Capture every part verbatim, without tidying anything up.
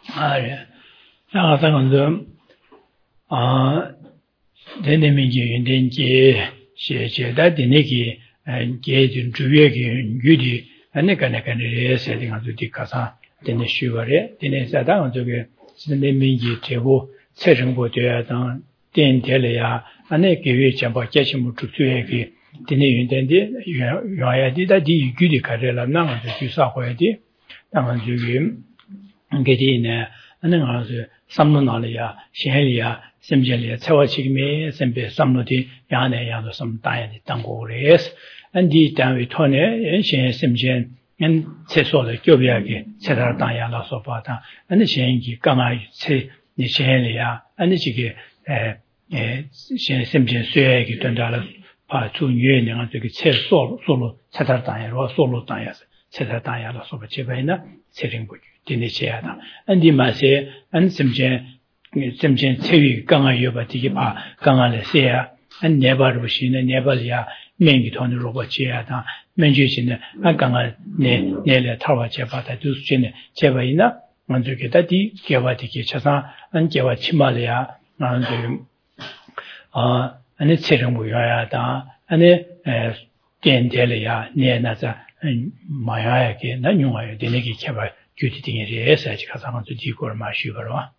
아래 나가서는 아 대내민지 윤den지 시제다 되네기 게준 주위에게 유디 안내가네가네 세팅한도 디카사 되네 쉬버래 되네 사당 저게 대내민지 제고 세정보 되야당 된텔이야 안에 계획 전부 개심을 주주에게 되네 윤den지 요야디다 디 유디 가래라 나가서 주사고야디 나만 저기 게디네 안에 가서 삼문나리야 신헬이야 심jel이야 채워지기에 선배 삼로디 야네 야도 좀 다야니 당고레스 안디 단위 토네 신 심jen 엔 채소를 교비하게 채달 다야라서 봐다 안에 신기 강아이 채 니신헬이야 안에 지게 에에 심jen 수행이 된다라 봐 중요한 저기 채소 소로 채달 다야로 소로 다야서 채달 다야라서 제바이나 세링부 디네시아다 안디 마세 안 심jen 심jen 체위 강아 여바티기 봐 강아를 세야 안 네바르 시네 네발이야 맹기 돈을 로버지야다 맨주시네 안 강아 네 네레 타와 제바다 두스치네 제바이나 만족이다 디 개와티기 차사 안 개와 치말이야 나는 아 안에 체령부 야야다 안에 겐델이야 네나자 마야에게 난 용어에 되네기 개발 규티딩에 해서지 가상은 뒤고를 마시거라.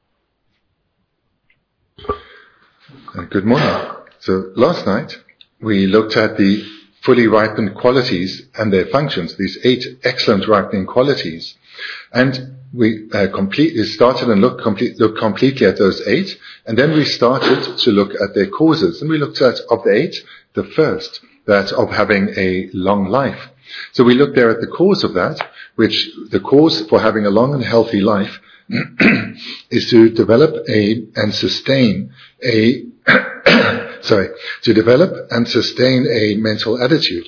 Good morning. So last night we looked at the fully ripened qualities and their functions, these eight excellent ripening qualities, and we uh, completely started and looked, complete, looked completely at those eight, and then we started to look at their causes, and we looked at of the eight, the first, that of having a long life. So we looked there at the cause of that, which the cause for having a long and healthy life is to develop a and sustain a sorry to develop and sustain a mental attitude.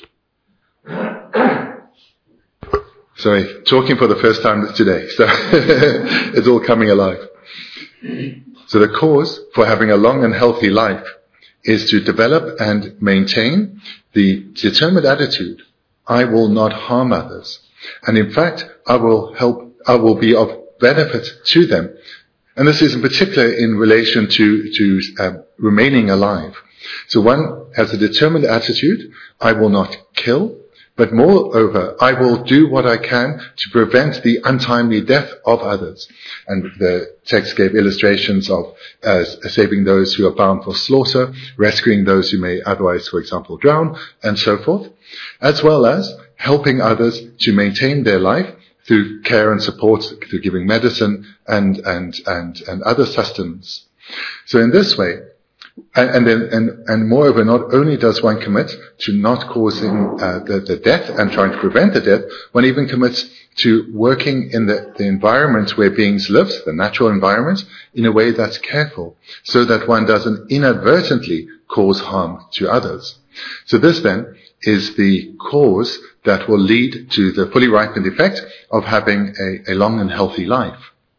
Sorry, talking for the first time today, so it's all coming alive. So the cause for having a long and healthy life is to develop and maintain the determined attitude, I will not harm others. And in fact, I will help, I will be of benefit to them. And this is in particular in relation to, to uh, remaining alive. So one has a determined attitude, I will not kill, but moreover, I will do what I can to prevent the untimely death of others. And the text gave illustrations of uh, saving those who are bound for slaughter, rescuing those who may otherwise, for example, drown, and so forth, as well as helping others to maintain their life through care and support, through giving medicine and and and, and other sustenance. So in this way, and, and then and, and moreover, not only does one commit to not causing uh, the, the death and trying to prevent the death, one even commits to working in the, the environment where beings live, the natural environment, in a way that's careful, so that one doesn't inadvertently cause harm to others. So this then is the cause that will lead to the fully ripened effect of having a, a long and healthy life.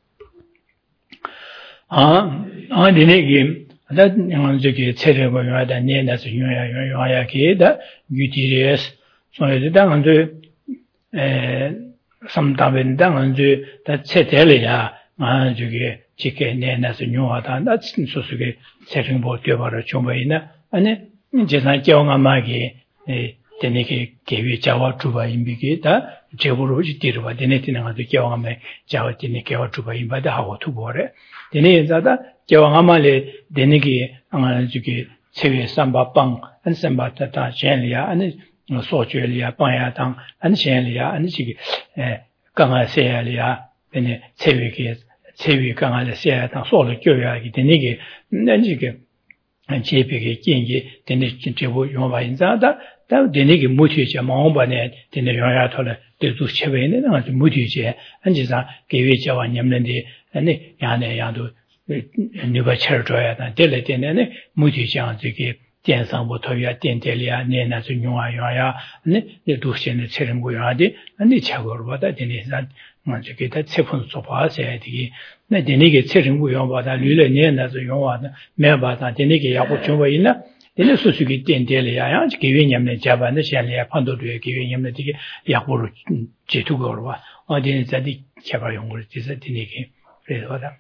Ah, ah, dinegi, that 저기 체력을 요하다 내나서 요야 요야게다 유티레스 소에다 언제 에 삼다벤당 언제 다 체텔이야 아 저기 지게 내나서 요하다 나 소수게 체력을 되어버려 좀이나 아니 제가 경험하기 에 되네게 계획 자와 주바 임비게다 제보로 지티르바 되네티는 아주 경험에 자와 되네 계획 주바 임바다 하고 두고래 되네 자다 경험하래 되네게 아 저기 체외 삼바빵 한 삼바다 젠리아 아니 소주리아 빵야당 안 젠리아 아니 지기 에 강아세리아 되네 체외게 체외 강아를 세야당 소를 교육하기 되네게 난지게 제비게建议 되네 제보 용바 인자다 다 되네게 무티제 마음반에 되네 용야토를 되도 체외는 아주 무티제 한지사 계획자와 냠는데 아니 야네 야도 누가 쳐줘야다 될래 되네 무티장 저기电商부터야电대리야 내나서 용화용야 아니 도시에는 체름고야디 아니 차고로 받아 되네사 저기 다 체폰 소파세야 되기 나 되네게 체름고용 받아 류래 내나서 용화다 매받아 되네게 야고 좀 있나 되네 수수기电대리야 기회념네 자반의 시안리야 판도도에 기회념네 되게 야고로 제투고로 봐 어디는 자디 개발 연구를 해서 되네게 그래서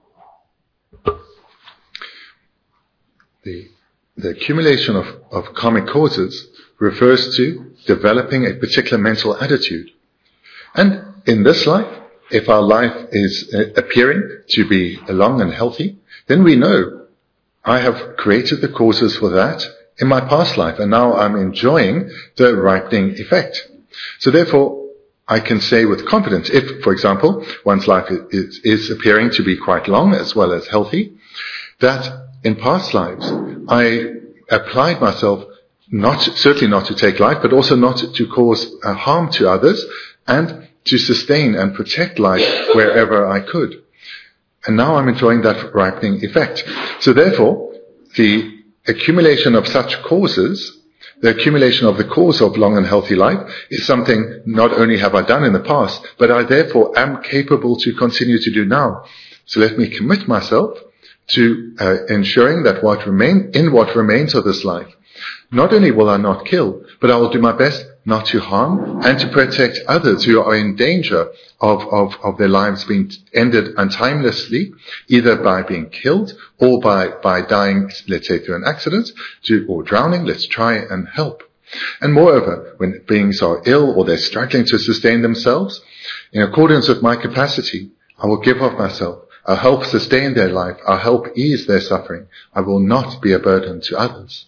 The, the accumulation of, of karmic causes refers to developing a particular mental attitude. And in this life, if our life is uh, appearing to be long and healthy, then we know I have created the causes for that in my past life, and now I'm enjoying the ripening effect. So therefore, I can say with confidence, if, for example, one's life is, is appearing to be quite long as well as healthy, that in past lives, I applied myself not, certainly not to take life, but also not to cause uh, harm to others, and to sustain and protect life wherever I could. And now I'm enjoying that ripening effect. So therefore, the accumulation of such causes, the accumulation of the cause of long and healthy life, is something not only have I done in the past, but I therefore am capable to continue to do now. So let me commit myself to uh, ensuring that what remain in what remains of this life, not only will I not kill, but I will do my best not to harm and to protect others who are in danger of, of, of their lives being ended untimelessly, either by being killed or by, by dying, let's say, through an accident, to, or drowning. Let's try and help. And moreover, when beings are ill or they're struggling to sustain themselves, in accordance with my capacity, I will give of myself. I'll help sustain their life. I'll help ease their suffering. I will not be a burden to others.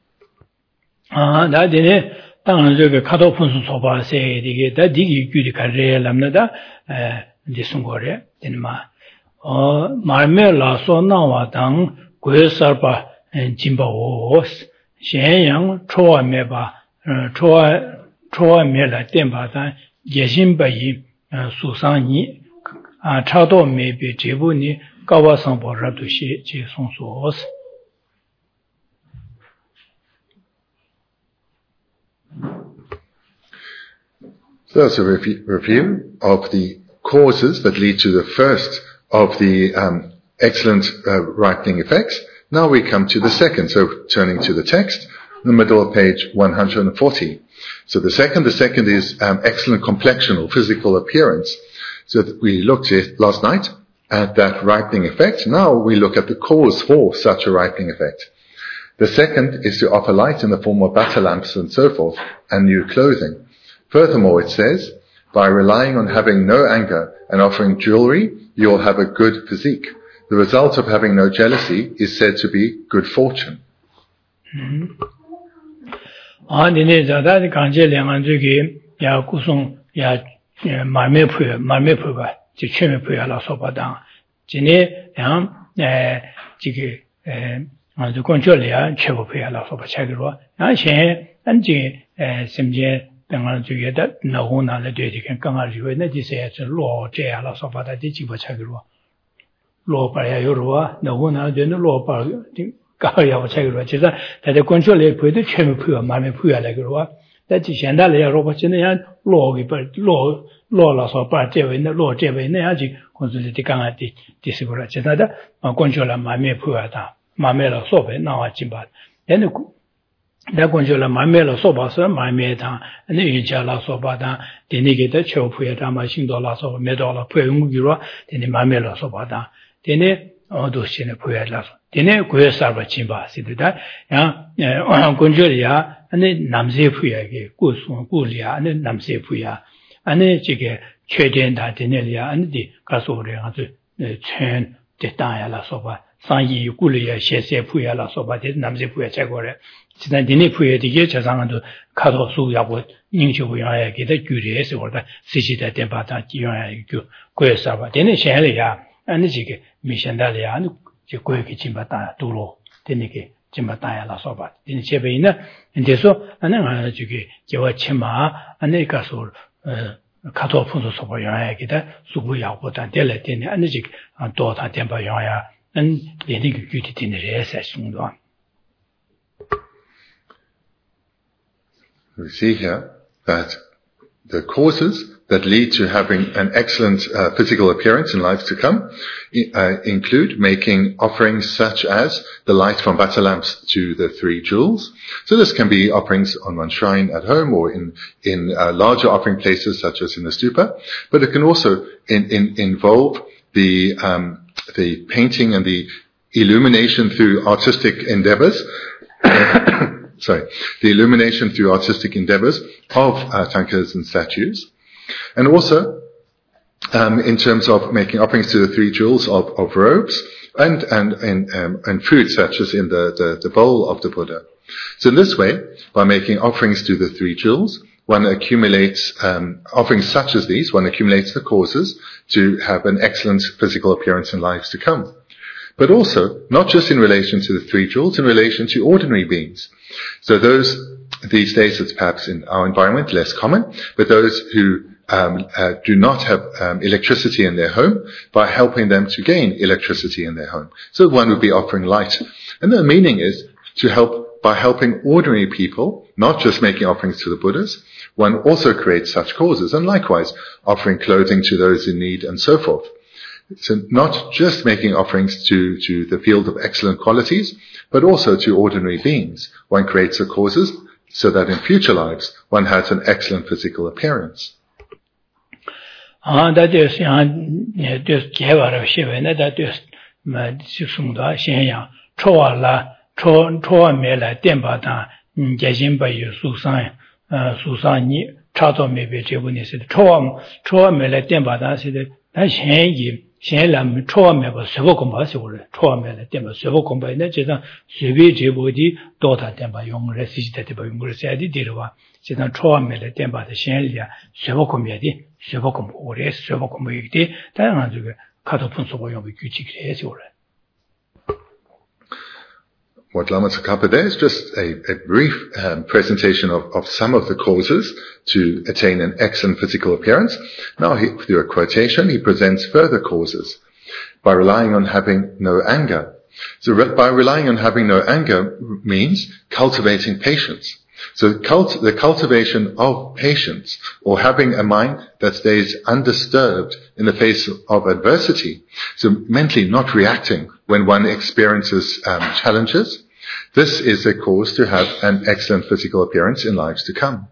아, 나한테 당은 저기 카도 분수 소바세 이게 다 디기 규리 가래 람나다 에 이제 순거래 되는마 어 말메라서 나와당 괴설바 진바오스 현양 초와메바 초와 초와메라 덴바다 예신바이 수상이 아 차도 메비 제부니 가와상보라도시 제송소스 So that's a review, review of the causes that lead to the first of the um, excellent uh, ripening effects. Now we come to the second. So turning to the text, in the middle of page one hundred forty. So the second, the second is um, excellent complexion or physical appearance. So that we looked at last night at that ripening effect. Now we look at the cause for such a ripening effect. The second is to offer light in the form of butter lamps and so forth, and new clothing. Furthermore, it says, by relying on having no anger and offering jewelry, you will have a good physique. The result of having no jealousy is said to be good fortune. 아, 니네 자다디 간제량한 저기 야 구송 야 말매푸 말매푸가 지 최매푸야라 소바다. 지네 양에 지게 에 아주 건절이야 최고푸야라 소바 차기로. 아신 안지 에 심제 당한 저기다 나오나를 되게 강하지고 내지세서 로제야라 소바다 지지버 차기로. 로바야 요로와 나오나 되는 로바 가야고 차기로. 진짜 다들 건절이 보여도 최매푸야 말매푸야라 그러와. 在之前的来说，我真的要落一本落落了说把这位那落这位那样子，或者是的刚刚的的是过来，其他的啊，过去了满面破坏的，满面了说白那话金巴，但是那过去了满面了说把是满面的，那一家了说把的，的那个的求破坏的嘛，行到了说没到了破坏我就说，的那满面了说把的，的那哦都现在破坏了说，的那过十二金巴是的，然呃过去了呀。 안에 남세부야게 고송 고리야 안에 남세부야 안에 저게 최대한 다 되네리야 안디 가서 우리가 아주 천 됐다야라서 봐 상이 고리야 셰세부야라서 봐 남세부야 제거래 지난 디네 부야 되게 저상한도 카도수 야고 인쇼부야게 되 규리에서 그러다 시시대 때바다 기용하게 고에서 봐 되네 셰리야 안에 저게 미션달이야 안에 저 고에게 진바다 도로 되네게 지마 다야라 소바 이 제베이나 인데서 안에 저기 제와 치마 안에 가서 카도 푼도 소바 영야기다 수부야보다 될레데네 안에 지 도다 템바 영야 안 데니기 규티티네 레세싱도. We see here that the causes that lead to having an excellent uh, physical appearance in life to come uh, include making offerings such as the light from butter lamps to the three jewels. So this can be offerings on one shrine at home or in, in uh, larger offering places such as in the stupa, but it can also in, in, involve the um, the painting and the illumination through artistic endeavors, sorry, the illumination through artistic endeavors of uh, tankas and statues, and also um, in terms of making offerings to the three jewels of, of robes and and and, um, and food, such as in the, the the bowl of the Buddha. So in this way, by making offerings to the three jewels, one accumulates, um, offerings such as these, one accumulates the causes to have an excellent physical appearance in lives to come. But also, not just in relation to the three jewels, in relation to ordinary beings. So those, these days it's perhaps in our environment less common, but those who um, uh, do not have um, electricity in their home, by helping them to gain electricity in their home. So one would be offering light. And the meaning is to help, by helping ordinary people, not just making offerings to the Buddhas, one also creates such causes, and likewise offering clothing to those in need and so forth. So not just making offerings to, to the field of excellent qualities, but also to ordinary beings. One creates the causes so that in future lives one has an excellent physical appearance. Ah, that is, yeah, just give out of Shiva, that is, my Sunda, Shenya, Choala, Cho, Choa Mela, Dembata, Jajin by you, Susan, Susani, Chato maybe Jebuni said, Choa, Choa Mela, Dembata said, that Shenyi. 先来超美国随波公巴是我的超美的电把随波公巴那这样随便这部的多大电把用来实际的电把用来实际的的话这样超美的电把的先里啊随波公巴的随波公巴我的随波公巴的当然这个卡头喷所我用的具体的是我的 What Lama Tsongkhapa there is just a, a brief um, presentation of, of some of the causes to attain an excellent physical appearance. Now, he, through a quotation, he presents further causes by relying on having no anger. So re- by relying on having no anger means cultivating patience. So cult- the cultivation of patience, or having a mind that stays undisturbed in the face of adversity, so mentally not reacting when one experiences um, challenges, this is a cause to have an excellent physical appearance in lives to come.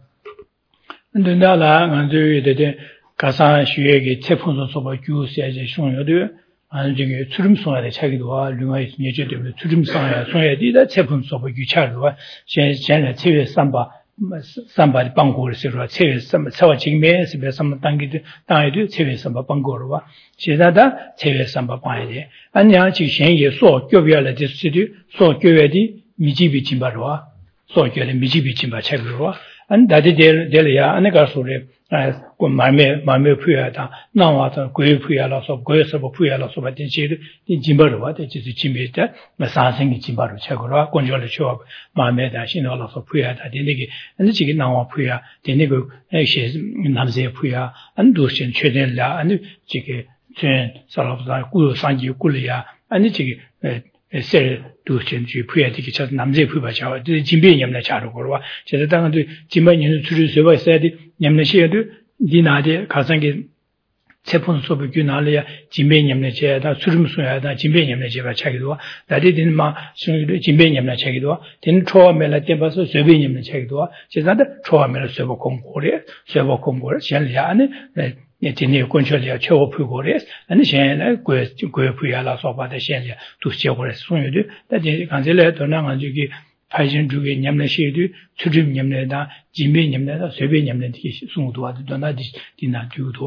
안 저기 추름 송아의 차기도와 류마이 예제 때문에 추름 송아야 송아디다 체품 소보 규차도와 현재 체외 삼바 삼바의 방고를 쓰러 체외 삼바 차와 직면에서 삼바 단기도 당에도 체외 삼바 방고로와现在的 체외 삼바 방에 안냐 지 현재 소 교별의 디스트리 소 교회디 미지비 진바로와 소 교회 미지비 진바 체로와 안 다들 될이야 안가 소리 그 마음에 마음에 부여하다 나와서 고유 부여라서 고여서 부여라서 받은 지를 진바로 와대 지지 진비다 사생이 진바로 최고로 권조를 줘 마음에 다시 넣어서 부여하다 되게 근데 지금 나와 부여 되게 그 남자의 부여 안 도신 최대라 아니 지금 전 사람들 구 상기 꿀이야 아니 지금 셀 도전주 부여되기 전 남자의 부여자 진비 냠나 자르고와 제가 당도 진반이는 줄을 세워 있어야 돼 냠나 시에도 니나데 가상게 체폰 소비 규나리아 진비 냠나 제다 수름 소야다 진비 냠나 제가 차기도 나데는 마 신의 진비 냠나 차기도 된 초아멜라 때봐서 세비 냠나 차기도 제가다 초아멜라 세보 공고래 세보 공고래 현리아 안에 네 진의 권철이야 최고 부고래 아니 현에 그 그 부야라 소바데 현리아 또 제고래 소유도 나데 간절해 도나가 저기 파이진 중에 냠내시도 추림 냠내다 진비 냠내다 세비 냠내 되게 송도 와도 나디 디나 주도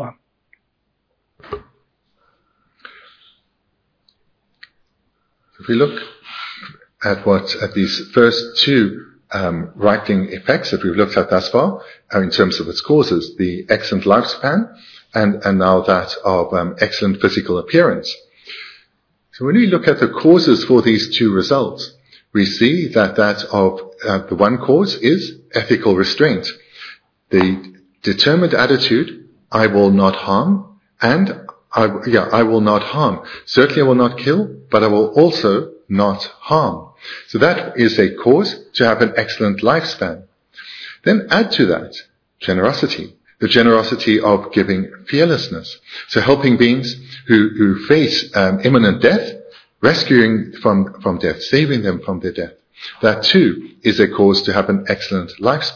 If we look at what at these first two um, right-thing effects that we've looked at thus far, uh, in terms of its causes, the excellent lifespan and, and now that of um, excellent physical appearance. So when we look at the causes for these two results, we see that that of uh, the one cause is ethical restraint. The determined attitude, I will not harm, and I, yeah, I will not harm. Certainly I will not kill, but I will also not harm. So that is a cause to have an excellent lifespan. Then add to that generosity, the generosity of giving fearlessness. So helping beings who, who face um, imminent death, rescuing from, from death, saving them from their death. That too is a cause to have an excellent lifespan.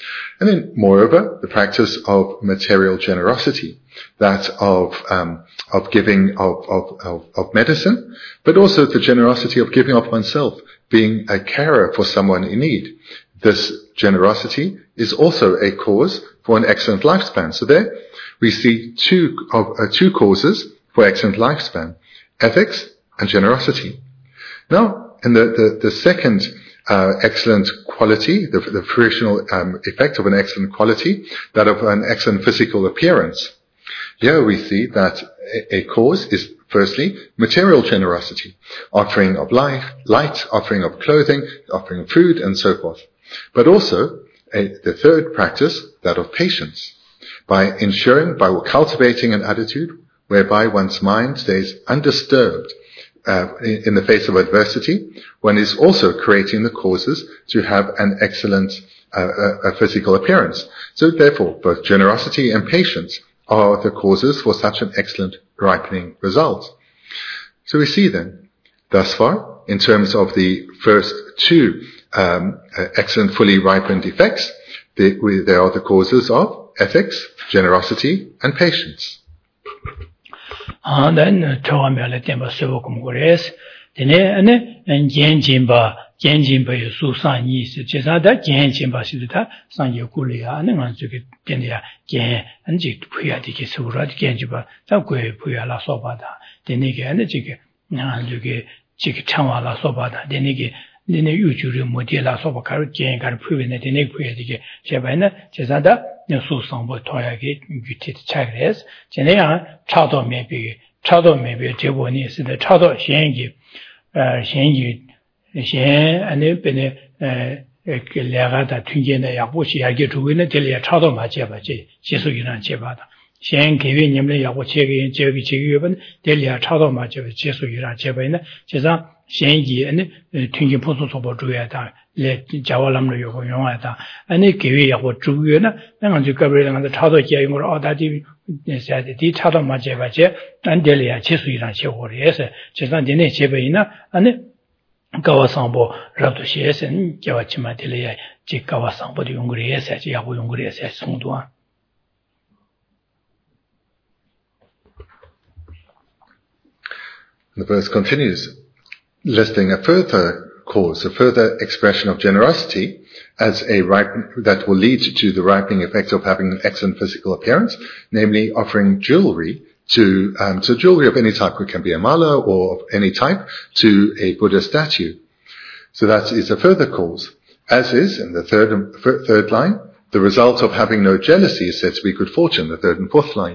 And then, moreover, the practice of material generosity, that of um, of giving of, of, of, of medicine, but also the generosity of giving of oneself, being a carer for someone in need. This generosity is also a cause for an excellent lifespan. So there we see two of uh, two causes for excellent lifespan: ethics and generosity. Now, in the the, the second uh, excellent quality, the, the fruitional um, effect of an excellent quality, that of an excellent physical appearance. Here we see that a, a cause is firstly material generosity, offering of life, light, offering of clothing, offering of food, and so forth. But also a, the third practice, that of patience, by ensuring, by cultivating an attitude whereby one's mind stays undisturbed uh, in, in the face of adversity. One is also creating the causes to have an excellent uh, a physical appearance. So therefore, both generosity and patience are the causes for such an excellent ripening result. So we see then, thus far, in terms of the first two um, uh, excellent fully ripened effects, they, we, they are the causes of ethics, generosity, and patience. Ah, then Tawamela Temba Sokum Gores, Dene, and Genjimba, Genjimba, Susan Yis, Jezada, Genjimba Sita, San Yokulia, and Nanzuki, Genia, Gen, and Jik Puyatiki Sura, Genjiba, Takwe Puya La Sobada, Denigi, and the Jig, Nanzuki, Jik Chama La Sobada, Denigi. Nene Ujuri Modila Sobakar, Jan got proven at the Nequia, Jabana, Jezada, Nusu Sambo Toyagi, Gutit Chagres, Genea, Chado maybe, Chado maybe, Jebonis, the Chado Shengi, Shengi, Shen, and then Bene, Lerata, Tungena, Yabushi, I get to win it till you Chado Majaba, Jesu Chebada. Shen giving him the Yabuchi and Jevi Chigiban, Delia Chado Majaba, Jesu Chebana, Jeza. Shenji and Tungi Ponso Sobo Jueta, let Jawalam Yoyata, and they give you what Juana, and on the Gabriel and the Tado Jay or all that said the Tado Majevache, and Delia Chesuiran Chevorias, Chesan Dene Chevaina, and Gawasambo, Ratushes, and Javachima Delia, Chikawasambo, the Ungrias, Yabu Ungrias, Sundua. The verse continues, listing a further cause, a further expression of generosity as a ripen, that will lead to the ripening effect of having an excellent physical appearance, namely offering jewelry to, um, to jewelry of any type, it can be a mala or of any type, to a Buddha statue. So that is a further cause. As is, in the third, third line, the result of having no jealousy is said to be good fortune, the third and fourth line.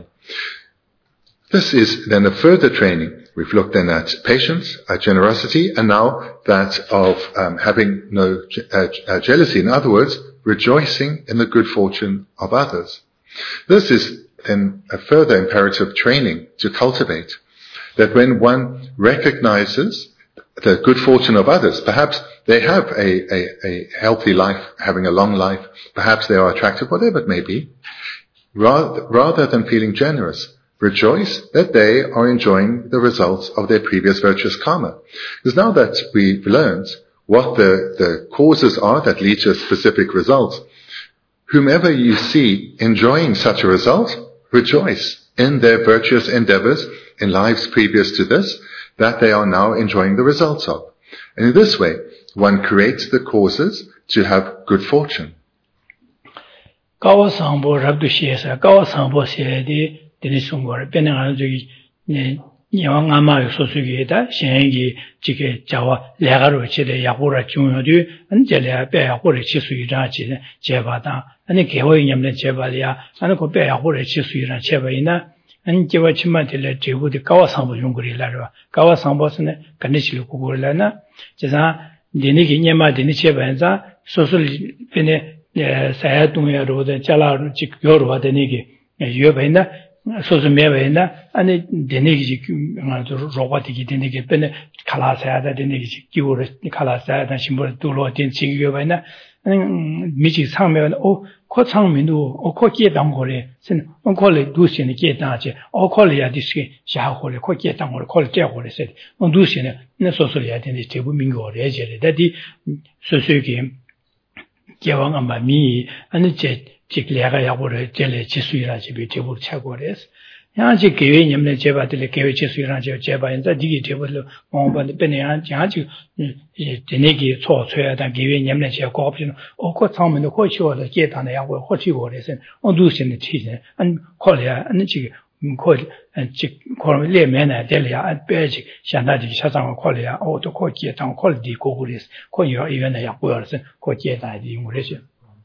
This is then a further training. We've looked then at patience, at generosity, and now that of um, having no uh, uh, jealousy. In other words, rejoicing in the good fortune of others. This is then a further imperative training to cultivate. That when one recognizes the good fortune of others, perhaps they have a, a, a healthy life, having a long life, perhaps they are attractive, whatever it may be, rather, rather than feeling generous, rejoice that they are enjoying the results of their previous virtuous karma. Because now that we've learned what the, the causes are that lead to specific results, whomever you see enjoying such a result, rejoice in their virtuous endeavors in lives previous to this, that they are now enjoying the results of. And in this way, one creates the causes to have good fortune. Kawasambo Rabdu Shesa, Kawasambo Sedi, Denisungor, Penangazi, Yangama Sosugeta, Shengi, Chike, Jawa, Lagaru, Chile, Yakura Chumudu, and Jelia, Beahuri Chisuirachi, Jevada, and the Kehoyam Jevalia, and the Beahuri Chisuira Chevaina, and Jevachimatilla, Jewu, the Kawasambo Yunguri Lara, Kawasambos, Kanishilu Kugulana, Jeza, Deniki Yama, Denichevanza, Social Pene, Sayatumia Road, Jala, Chikyorwa, Deniki, Yuvena. So the Mevena and the Nigi Robotiki Denigi Pen Kalasa, the Nigi Kalasa, and Shimbur Dulo Din Siguvena, and Michi Samuel, or Kotsang Minu, or Kokia Dangore, send Uncle Ducian Getache, or Colia Diski, Shahore, Kokietang or Coltea said, on Ducian, and socially identity Mingo, that the Susuki. 개왕 아마 미 아니 제 직례가 야고를 제래 지수이라 집이 제부 차고래서 야지 개회 냠네 제바들 개회 지수이라 제 제바인다 디기 제부를 뭐반데 빼내야 야지 되네기 초초야다 개회 냠네 제 고업신 어고 처음에는 고치워서 계단에 야고 고치고래서 어두신의 치진 안 콜이야 아니 지금 콜 즉 콜을 내면에 될이야 빼지 현다지 사상을 콜이야 어도 고기에 당 콜디 고고리스 고요 이변에 야고여서 고기에 다지 용으래죠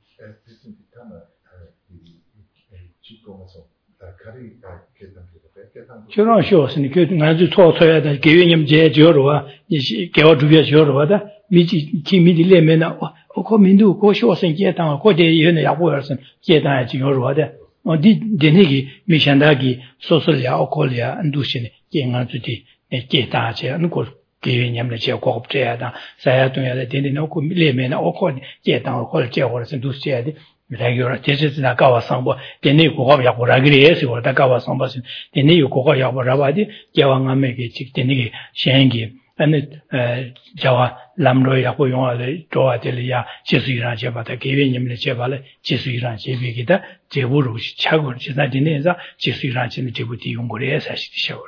저런 쇼스니 그 나주 초초야 될 개념 제 저로와 이 개어 두개 저로와다 미지 기미디 레면아 어 민두 고 쇼선 계단 고대 이변에 야고여서 계단에 지요로와다 어디 되네기 미션다기 소설이야 오콜이야 안두시네 갱아주디 계다제 안고 개념을 제 고급제야다 사야동야다 되네놓고 밀레면아 오콜 계단 오콜 제고서 두시야디 regular 제스나 가와상보 되네 고급 야고라기레스 고다 가와상보스 되네 고급 야고라바디 개왕함에게 직 되네기 시행기 아니 자와 람로야 고용하래 좋아들이야 지수이라 제바다 개념을 제발에 지수이라 제비기다 제부로 차고 지나지네서 지수이라 지는 제부디 용거래 사실이셔.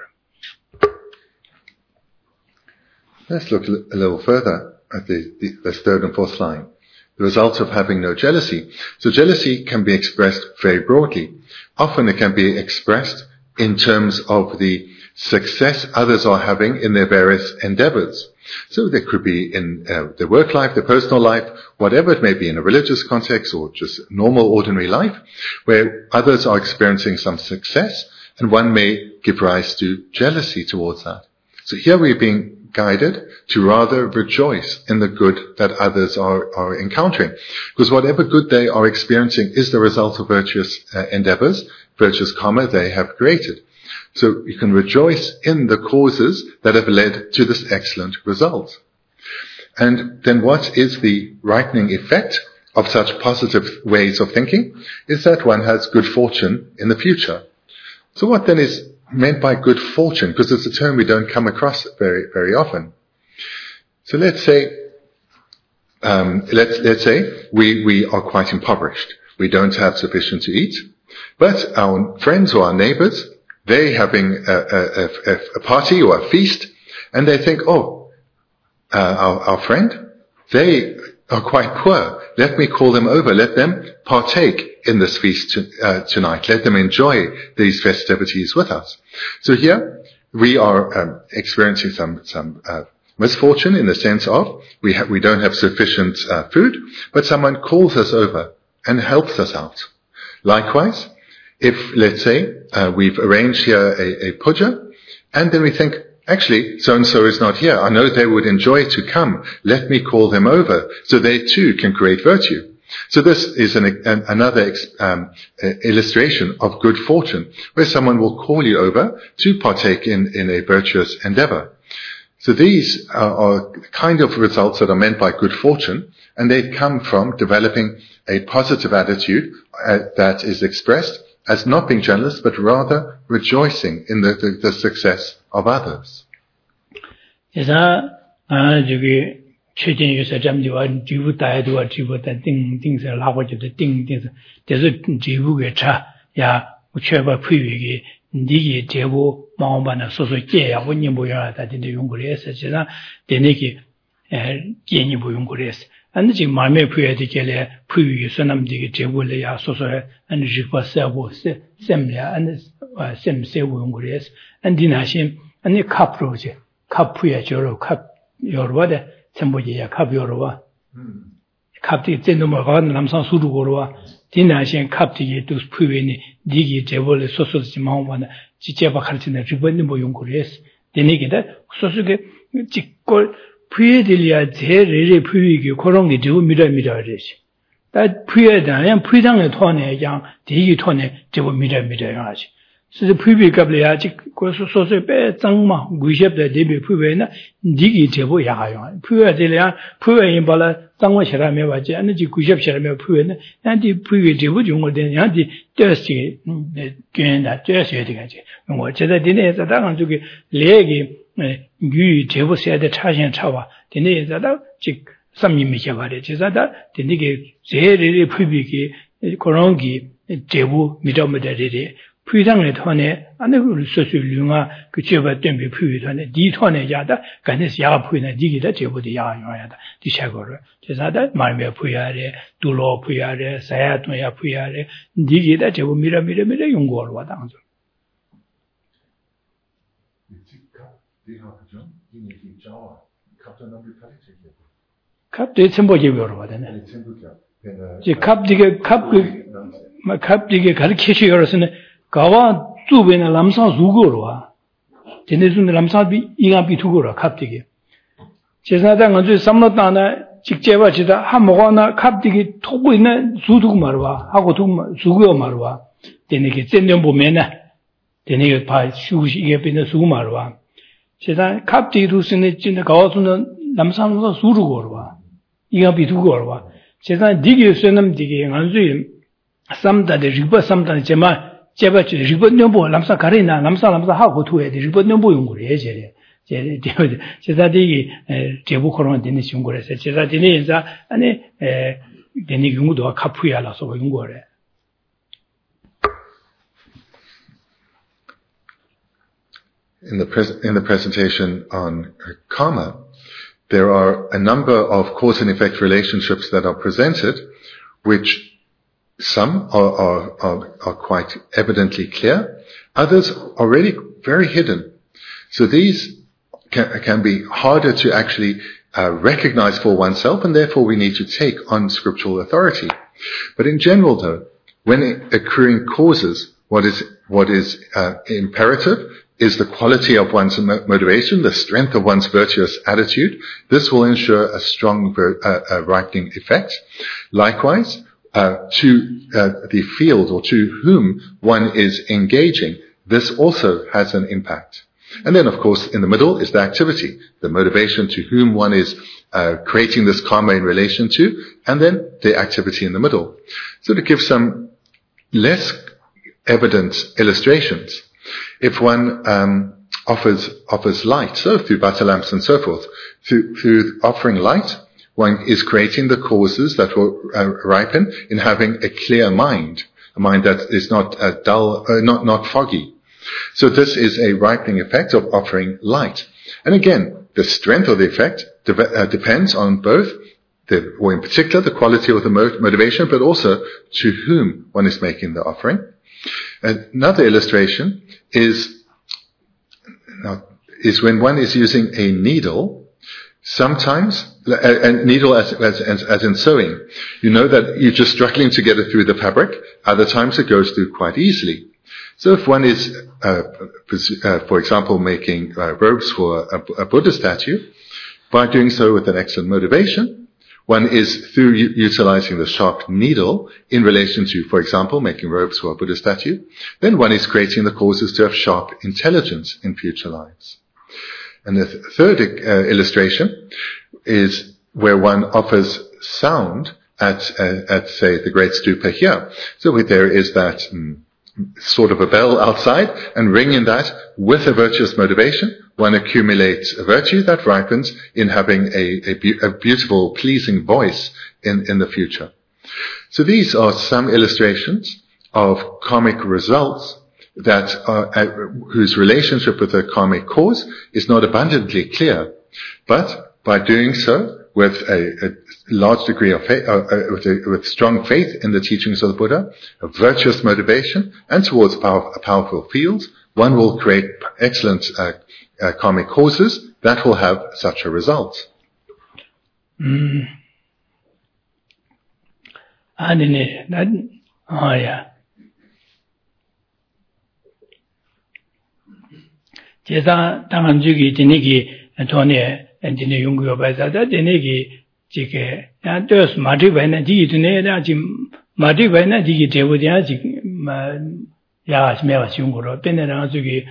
Let's look a little further at the, the, the third and fourth line. The result of having no jealousy. So jealousy can be expressed very broadly. Often it can be expressed in terms of the success others are having in their various endeavors. So there could be in uh, their work life, their personal life, whatever it may be, in a religious context or just normal, ordinary life, where others are experiencing some success, and one may give rise to jealousy towards that. So here we're being guided to rather rejoice in the good that others are, are encountering. Because whatever good they are experiencing is the result of virtuous uh, endeavors, virtuous karma they have created. So you can rejoice in the causes that have led to this excellent result. And then what is the ripening effect of such positive ways of thinking? Is that one has good fortune in the future. So what then is meant by good fortune? Because it's a term we don't come across very, very often. So let's say, um, let's, let's say we, we are quite impoverished. We don't have sufficient to eat, but our friends or our neighbors, they having a, a, a, a party or a feast, and they think, oh, uh, our, our friend, they are quite poor. Let me call them over. Let them partake in this feast to, uh, tonight. Let them enjoy these festivities with us. So here we are um, experiencing some some uh, misfortune in the sense of we ha- we don't have sufficient uh, food, but someone calls us over and helps us out. Likewise, if, let's say, uh, we've arranged here a, a puja, and then we think, actually, so-and-so is not here. I know they would enjoy to come. Let me call them over so they too can create virtue. So this is an, an, another um, illustration of good fortune, where someone will call you over to partake in, in a virtuous endeavor. So these are, are kind of results that are meant by good fortune, and they come from developing a positive attitude uh, that is expressed as not being jealous, but rather rejoicing in the, the, the success of others. 최근 요새 잠디와 지부 다에도와 지부다 띵띵서 라고지도 띵띵서 대서 지부게 차야 우체바 부위기 니기 제부 마음반의 소소께야 원님 모여다 된데 용거리에서 지나 되네기 에 괜히 보용거리에서 아니 지금 마음에 부여야 되게래 부위 선남디게 제부래야 소소에 아니 지바서고 셈ля 아니 셈세고 용거리에서 안디나심 아니 카프로제 카프야 저로 카 여러와데 첨부지야 카비오로와 카프티 젠노마가 남산 수루고로와 디나신 카프티게 또 부위니 니기 제벌에 소소지 마음반의 지제바 가르치는 주변의 뭐 용거리에서 되네기다 소소게 직골 부여들이야 제레레 부위기 그런 게 저 미라 미라래시 다 부여다면 부당의 토네 양 디기 토네 저 미라 미라야지 그래서 부위값을 아직 그래서 소소에 빼 장마 구십대 대비 부위나 디기 제보 야가요 부여들이야 부여인 발라 장마 시라면 와지 아니지 구십 시라면 부위는 안디 부위 제보 용어된 안디 뜻이 괜다 뜻이 되겠지 뭐 제가 디네에서 당한 저기 레기 유 제보 세대 차신 차와 디네에서 즉 삼님이 제발에 제사다 되게 제레레 푸비기 그런기 제부 미라미다레레 푸이당의 턴에 안에 소수류가 그 제바 때문에 푸이던에 디 턴에 야다 간에서 야 푸이나 디기다 제부디 야 요야다 디샤고를 제사다 말매 푸야레 둘로 푸야레 사야도야 푸야레 디기다 제부 미라미라미라 용고를 와당죠 갑자기 첨보제비로 받았네. 이 갑디게 갑그 갑디게 가르치시 열었으니 가와 주변에 남사 주고로 와. 제네순 남사비 이가비 두고로 갑디게. 제사장 아주 삼로다나 직제바지다 한 먹어나 갑디게 토고 있는 주두고 말와 하고 두고 주고 말와. 되네게 젠년 보면은 되네게 봐 쉬우시 이게 비는 주고 말와. 제사 갑디게 두스네 진짜 가와수는 남사노가 수르고 와. 이가 비두고 와. 제가 디게 쓰는 디게 안주임 삼다데 리버 삼다데 제마 제바치 리버 넘보 남사 가리나 남사 남사 하고 투에 리버 넘보 용거래 예제래. 제 제가 디게 제부 코로나 되는 용거래서 제가 디네 인자 아니 에 되는 용도가 카푸야라서 용거래. In the pres- in the presentation on karma, there are a number of cause and effect relationships that are presented, which some are, are, are, are quite evidently clear, others are really very hidden. So these can, can be harder to actually uh, recognize for oneself, and therefore we need to take on scriptural authority. But in general, though, when accruing causes, what is what is uh, imperative is the quality of one's motivation, the strength of one's virtuous attitude. This will ensure a strong uh, uh, ripening effect. Likewise, uh, to uh, the field or to whom one is engaging, this also has an impact. And then, of course, in the middle is the activity, the motivation to whom one is uh, creating this karma in relation to, and then the activity in the middle. So to give some less evident illustrations, if one um, offers offers light, so through butter lamps and so forth, through, through offering light, one is creating the causes that will uh, ripen in having a clear mind, a mind that is not uh, dull, uh, not not foggy. So this is a ripening effect of offering light. And again, the strength of the effect de- uh, depends on both, the, or in particular, the quality of the mo- motivation, but also to whom one is making the offering. Another illustration is is when one is using a needle. Sometimes a, a needle as, as as as in sewing, you know that you're just struggling to get it through the fabric. Other times it goes through quite easily. So if one is, uh, uh, for example, making uh, robes for a, a Buddha statue, by doing so with an excellent motivation, one is through u- utilizing the sharp needle in relation to, for example, making robes for a Buddha statue, then one is creating the causes to have sharp intelligence in future lives. And the th- third uh, illustration is where one offers sound at, uh, at say, the Great Stupa here. So there is that mm, sort of a bell outside, and ringing that with a virtuous motivation, one accumulates a virtue that ripens in having a, a, be- a beautiful, pleasing voice in, in the future. So these are some illustrations of karmic results that are, uh, whose relationship with the karmic cause is not abundantly clear, but by doing so with a, a large degree of faith, uh, uh, with, a, with strong faith in the teachings of the Buddha, a virtuous motivation, and towards power, powerful fields, one will create excellent uh, uh, karmic causes that will have such a result. Mm. 아니네, 난, 아야. 제사 당한 적이 되니기 전에 엔지니어 연구가 받아다 되니기 지게 야 또스 마디바나 지기드네야 지금 마디바나 지기 되고야 지금 야 스메와 연구로 변내랑 저기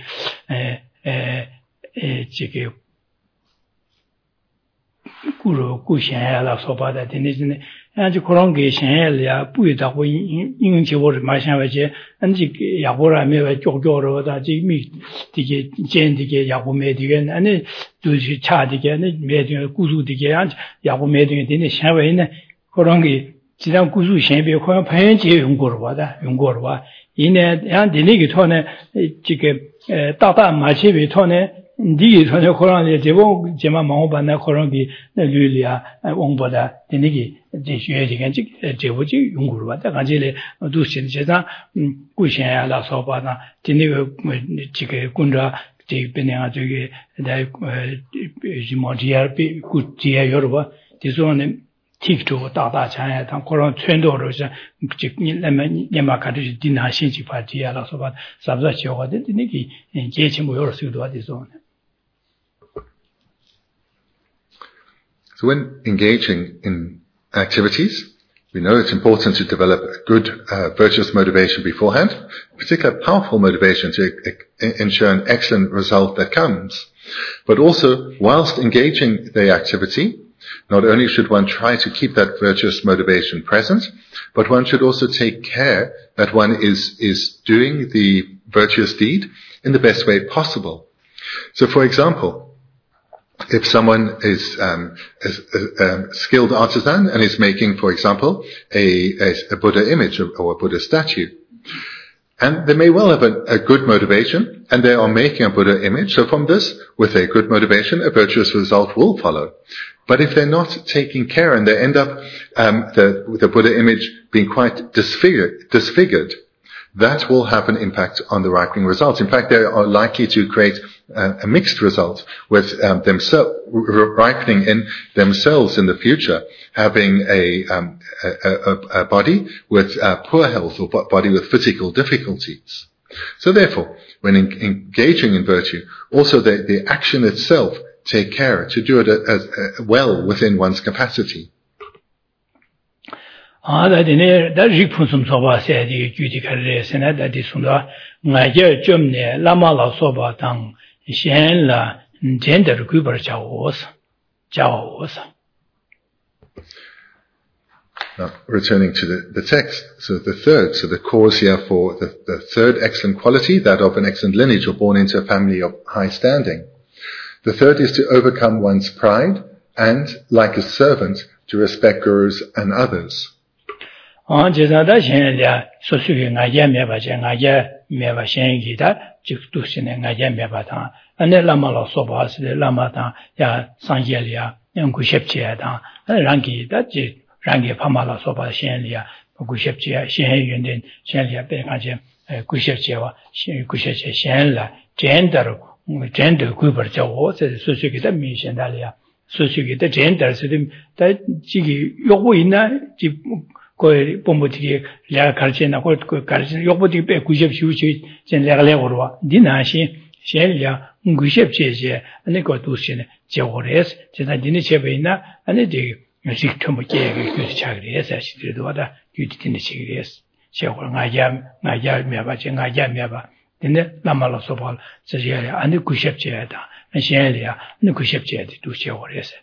에에 지게 구로 구샤야라 소바다 되니지 아주 그런 게 생활이야 부이다고 인지고를 마찬가지 안지 야고라면 쪽쪽으로다 지금 되게 젠되게 야고 매디게 아니 도시 차디게 아니 매디 구수디게 야고 매디게 되는 생활에는 그런 게 지난 구수 생활에 거의 반지 연구를 받아 연구를 봐 이내 한 되게 토네 지금 다다 마치비 토네 디 토네 그런 제보 제만 마오반나 그런 게 류리아 원보다 되게这学这个这这我就用过了，但感觉嘞，都现现在嗯，古线啊，那说吧呢，就那个这个跟着这边那个这个在呃什么这样比古这样有了吧，就说呢。TikTok 大大强呀，他可能全都是这你那么你嘛看这是经常信息发递啊，老说吧，啥不是小伙的那个嗯，节庆没有收多的说呢。 So when engaging in activities, we know it's important to develop a good, uh, virtuous motivation beforehand, particularly powerful motivation to uh, ensure an excellent result that comes. But also, whilst engaging the activity, not only should one try to keep that virtuous motivation present, but one should also take care that one is, is doing the virtuous deed in the best way possible. So for example, if someone is um, a, a, a skilled artisan and is making, for example, a, a, a Buddha image or a Buddha statue, and they may well have a, a good motivation, and they are making a Buddha image, so from this, with a good motivation, a virtuous result will follow. But if they're not taking care and they end up um, the, the Buddha image being quite disfigured, disfigured, that will have an impact on the ripening results. In fact, they are likely to create uh, a mixed result with um, themselves ripening in themselves in the future, having a, um, a, a, a body with uh, poor health or body with physical difficulties. So therefore, when en- engaging in virtue, also the, the action itself, take care to do it as, as well within one's capacity. 啊，那的呢，那日本什么说法说的具体开始现在的的说的，我这这么呢，那么老说吧，当现了，嗯，真的是根本叫我是，叫我是。 Now, returning to the, the text, so the third, so the cause here for the, the third excellent quality, that of an excellent lineage or born into a family of high standing. The third is to overcome one's pride and, like a servant, to respect gurus and others. 啊，就是他现在说出去，俺也没法讲，俺也没法先给他，就都是呢，俺也没法当。俺那那么老说不好是的，那么当呀上夜里啊，用古些节当，俺让给他就让给怕嘛老说不先里啊，古些节先原的先里啊，别看见呃古些节哇，先古些节先来，真的真的古本叫我这说出给他明显的里啊，说出给他真的是的，他这个约会呢就。그 본부들이 내가 가르치나 그 가르치는 요거들이 배 구십 시우치 전 내가 내고로 와 니나시 셀이야 구십 제제 아니 그것도 시네 제고레스 제가 니네 집에 있나 아니 되 식품 계획을 규칙 차그래서 시들도 와다 규칙된 시그래스 제고를 나야 나야 매바 제가 나야 매바 근데 남말로 소발 저게 아니 구십 제다 셀이야 아니 구십 제도 또 제고레스.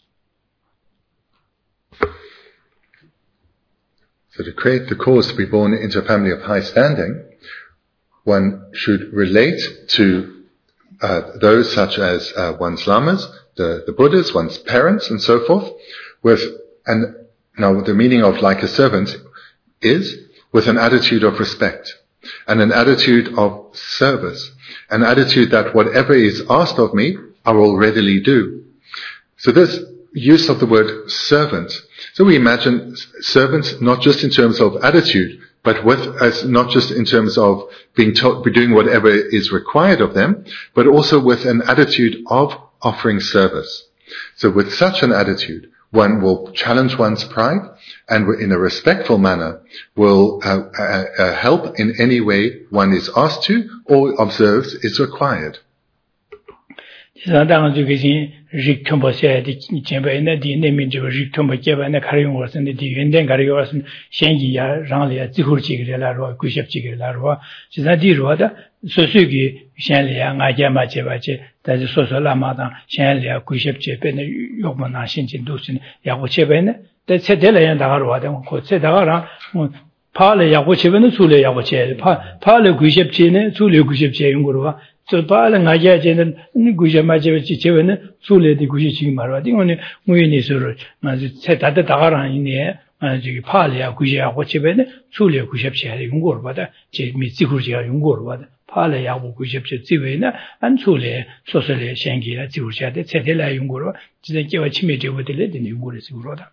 So to create the cause to be born into a family of high standing, one should relate to uh, those such as uh, one's lamas, the, the Buddhas, one's parents, and so forth, with and now the meaning of like a servant is with an attitude of respect and an attitude of service, an attitude that whatever is asked of me, I will readily do. So this use of the word servant. So we imagine servants not just in terms of attitude, but with as not just in terms of being told, doing whatever is required of them, but also with an attitude of offering service. So with such an attitude, one will challenge one's pride and in a respectful manner will uh, uh, uh, help in any way one is asked to or observes is required. 实际上，当然这个是日全部写的前辈那的那面就是日全部结伴那开用我是那的原点开用我是先一呀，让来最后几个人来说，贵些几个人来说，实际上的说的，所以个先来俺家嘛结伴去，但是说说那嘛当先来贵些结伴那要么那现金都是呢，然后结伴呢， 대 세대를 나가러 와야 되고 그 세다가라 파를 야고 집에는 술에 야고 제 파를 구십지네 술에 구십지 용거로 와 저 파를 나게 제는 구십마제 제는 술에 구십지 말아 이거는 무인이서를 맞아 세다다 다가라 이네 저기 파를 구십하고 집에는 술에 구십지 용거로 받아 제 미지구지가 용거로 받아 파를 야고 구십지 집에는 안 술에 소설에 생기라 지구지한테 세대라 용거로 진짜 제가 침해되고들 되는 용거로 지구로다.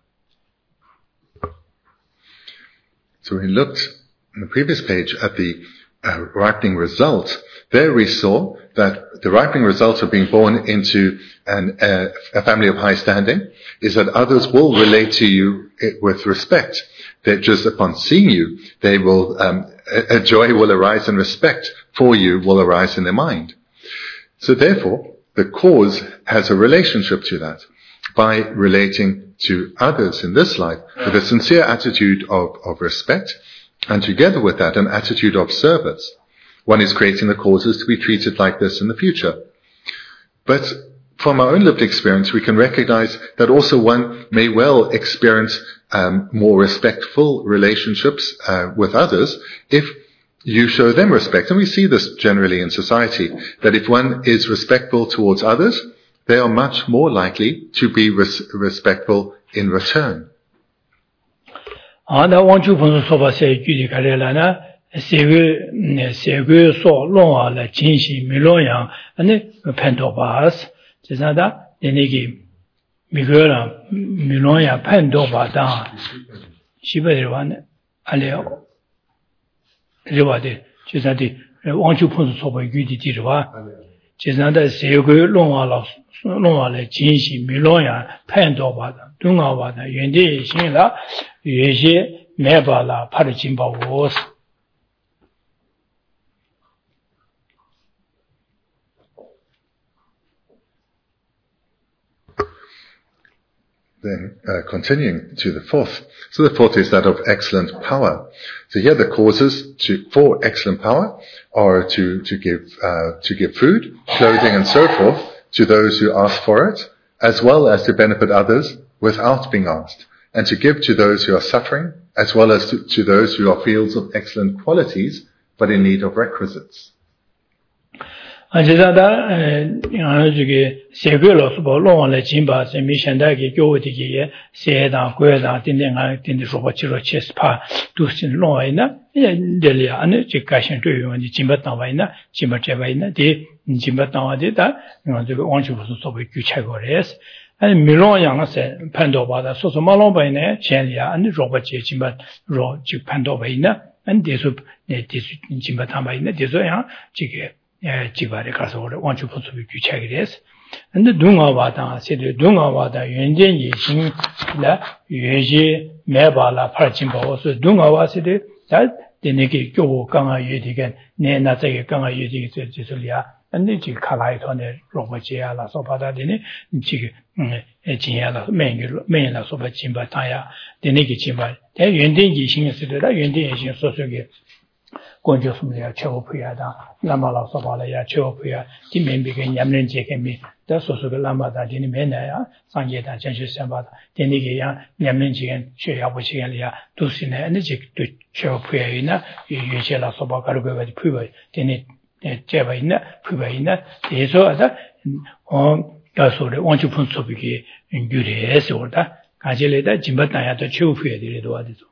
So we looked on the previous page at the uh, ripening result. There we saw that the ripening result of being born into an, uh, a family of high standing is that others will relate to you with respect. That just upon seeing you, they will, um, a, a joy will arise and respect for you will arise in their mind. So therefore, the cause has a relationship to that by relating to others in this life with a sincere attitude of, of respect, and together with that, an attitude of service. One is creating the causes to be treated like this in the future. But from our own lived experience, we can recognize that also one may well experience um, more respectful relationships uh, with others if you show them respect. And we see this generally in society, that if one is respectful towards others, they are much more likely to be res- respectful in return. 아나 원주 본서 소바세 규리 가래라나 세괴 세괴 소 롱아라 진시 밀로양 아니 펜도바스 제사다 얘네기 미거라 밀로야 펜도바다 시베르완 알레오 리와데 제사디 원주 본서 소바 규리 디르와 제사다 세괴 롱아라 롱아라 진시 밀로야 펜도바다 동아바다 연대 신라 예시 매바라 파르진바고스 Then, uh, continuing to the fourth. So the fourth is that of excellent power. So here the causes to, for excellent power are to, to give, uh, to give food, clothing and so forth to those who ask for it, as well as to benefit others without being asked, and to give to those who are suffering, as well as to, to those who are fields of excellent qualities, but in need of requisites. 아제다다 저기 세계로서 보러원에 진바 세미션다게 교우디게 세다 고에다 딘댕아 딘디 소바치로 체스파 두신 로이나 델리아 안에 지가신 되요니 진바다와이나 진바제바이나 디 진바다와데다 저기 원주부서 소비 규체거레스 아니 미로양세 판도바다 소소말로바이네 첸리아 안에 로바치 진바 로 직판도바이나 안데서 네 디스 진바다바이나 데서야 지게 예, 지발에 가서 우리 원주 분수비 규칙이 됐어. 근데 동아바다 세대 동아바다 연전이 신라 예지 매발라 팔진바워서 동아바세대 다 되네게 교고 강아 예디게 내나자게 강아 예디게 되지리아 근데 지 칼라이톤에 로버지야라 소바다되네 지게 에 진야라 매기로 매나 소바진바 타야 되네게 진바 대 연전이 신스들라 연전이 신 소소게 권조스물이야 최고부야다 라마라 소발이야 최고부야 김면비게 냠는제게미 더 소소가 라마다 되는 매나야 상계다 전시선바다 되니게야 냠는지겐 최야부시겐이야 두시네 에너지 최고부야이나 유제라 소바가르베 부바 되니 제바이나 부바이나 대소하다 어 가소를 원주분 소비게 유리해서 오다 가질레다 진바다야도 최고부야들이 도와주죠.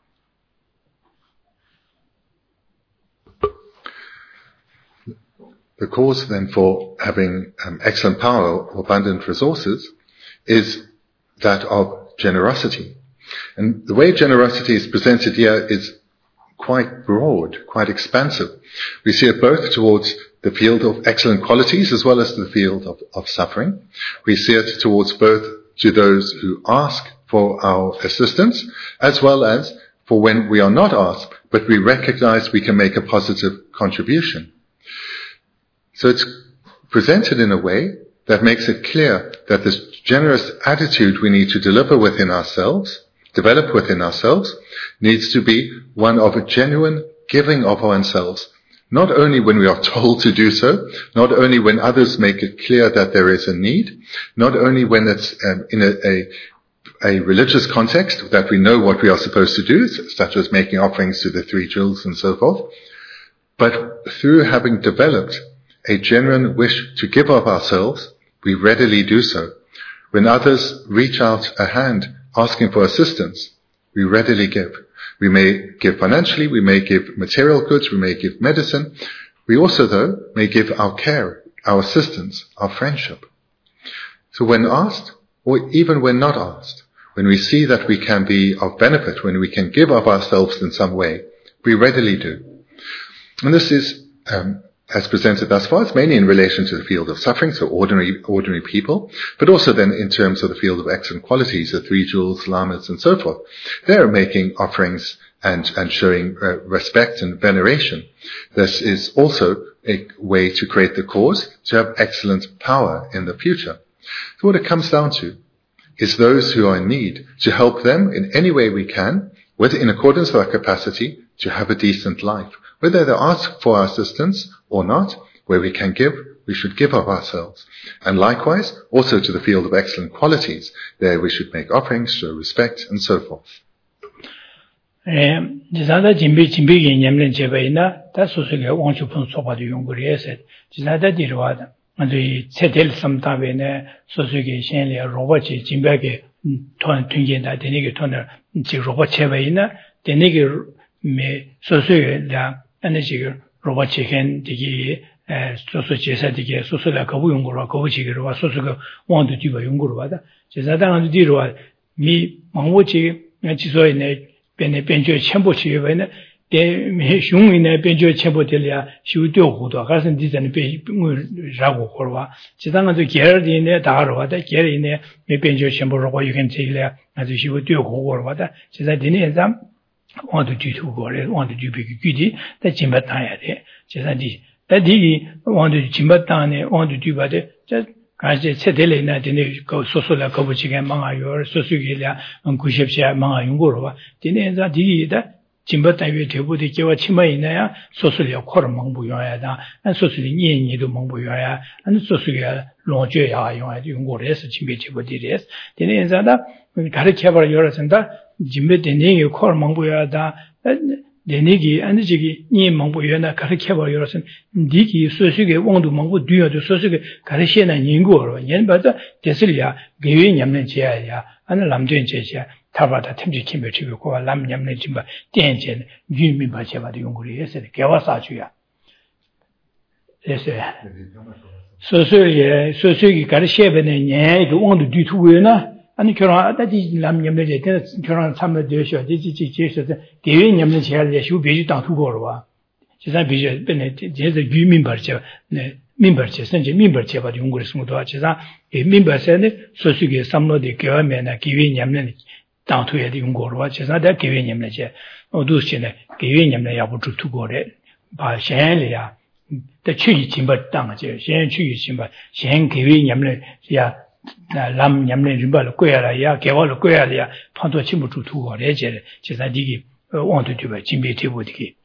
The cause then for having um, excellent power or abundant resources is that of generosity. And the way generosity is presented here is quite broad, quite expansive. We see it both towards the field of excellent qualities as well as the field of, of suffering. We see it towards both to those who ask for our assistance as well as for when we are not asked, but we recognize we can make a positive contribution. So it's presented in a way that makes it clear that this generous attitude we need to deliver within ourselves, develop within ourselves, needs to be one of a genuine giving of ourselves. Not only when we are told to do so, not only when others make it clear that there is a need, not only when it's um, in a, a a religious context, that we know what we are supposed to do, such as making offerings to the three jewels and so forth, but through having developed a genuine wish to give of ourselves, we readily do so. When others reach out a hand asking for assistance, we readily give. We may give financially, we may give material goods, we may give medicine. We also, though, may give our care, our assistance, our friendship. So when asked, or even when not asked, when we see that we can be of benefit, when we can give of ourselves in some way, we readily do. And this is, um, as presented thus far, it's mainly in relation to the field of suffering, so ordinary, ordinary people, but also then in terms of the field of excellent qualities, the three jewels, lamas, and so forth. They're making offerings and, and showing uh, respect and veneration. This is also a way to create the cause to have excellent power in the future. So what it comes down to is those who are in need, to help them in any way we can, whether in accordance with our capacity, to have a decent life. Whether they ask for our assistance or not, where we can give, we should give of ourselves. And likewise, also to the field of excellent qualities, there we should make offerings, show respect, and so forth. 지사다 진비 진비게 냠는 제베이나 다 소소게 왕초폰 소바도 용거리에서 지사다 디르와다 아주 세델 섬다베네 소소게 신리아 로버치 진백게 돈 튕긴다 되니게 돈을 지 로버 제베이나 되니게 메 소소게라 에너지 로버치 hen 되게 소소 제사되게 소소라 거부 용거로 거부지기로 와 소소가 왕도 뒤바 용거로 와다 지사다는 디르와 미 망고치 지소에네 변에 변조 첨부 지외에는 대 흉이네 변조 첨부 될이야 시우도 고도 가서 디자인 배라고 걸어와 지당한테 계열이네 다로와다 계열이네 변조 첨부로 you can take there 아주 시우도 고고로와다 지자 디네 잠 want to do 거래 want to do big 귀디 다 짐바타야 돼 지자디 다디 want to 짐바타네 want to do 바데 가지 세델이나 되네 그 소소라 거부지게 망아요 소수기랴 구십시야 망아 용거로와 되네자 디기다 진바타위에 대부디 개와 치마이나야 소수리야 코르 망부요야다 안 소수리 니니도 망부요야 안 소수기야 롱죄야 용아 용거레스 진비지부디레스 되네자다 가르쳐버 열어선다 진베 되네게 코르 망부요야다 되네기 안지기 니 망부요나 가르쳐버 열어선 니기 소수게 왕도 망부 뒤어도 소수게 가르시나 인고로 년바다 데슬이야 개위 냠는 지야야 안 남된 제지야 타바다 템지 kimbe chibe ko lam nyamne jimba tenje yumi ba cheba de yonguri ese gewa sa juya ese so so ye so so gi gar shebe ne nye ge wong du tu we na ani kyoran da di lam nyamne je de kyoran samle de sho de ji ji je so de ge nyamne che ya de shu be ji dang tu go ro wa ji san be je be ne je de yumi ba che ne min ba che san je min ba che ba de yonguri smu do ji san e min ba se ne so so gi samlo de gewa me na ge wi nyamne当推的用过了，其实在给月你们那些，我都现在给月你们要不住土过的，把县里啊，在区域进不当些，县区域进不，县给月你们呀，那咱们你们人把了贵了呀，给我了贵了呀，判断进不住土过的些，其实这个呃，往头对吧，进别退步的个。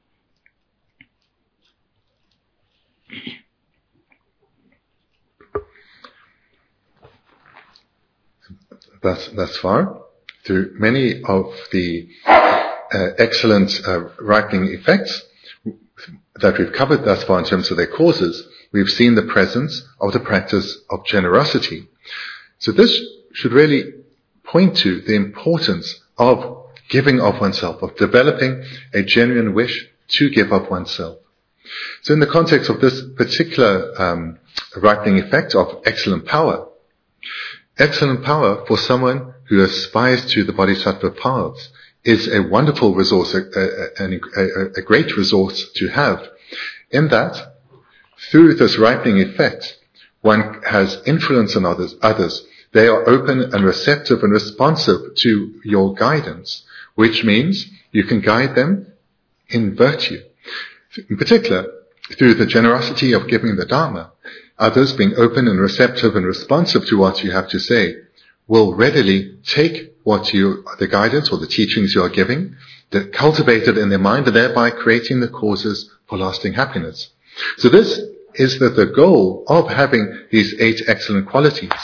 That's that's far. Through many of the uh, excellent uh, ripening effects that we've covered thus far in terms of their causes, we've seen the presence of the practice of generosity. So this should really point to the importance of giving of oneself, of developing a genuine wish to give of oneself. So in the context of this particular um, ripening effect of excellent power, excellent power for someone who aspires to the bodhisattva paths is a wonderful resource, a, a, a, a great resource to have, in that through this ripening effect, one has influence on others, others. They are open and receptive and responsive to your guidance, which means you can guide them in virtue. In particular, through the generosity of giving the Dharma, others being open and receptive and responsive to what you have to say will readily take what you, the guidance or the teachings you are giving, that cultivate it in their mind, and thereby creating the causes for lasting happiness. So this is that the goal of having these eight excellent qualities,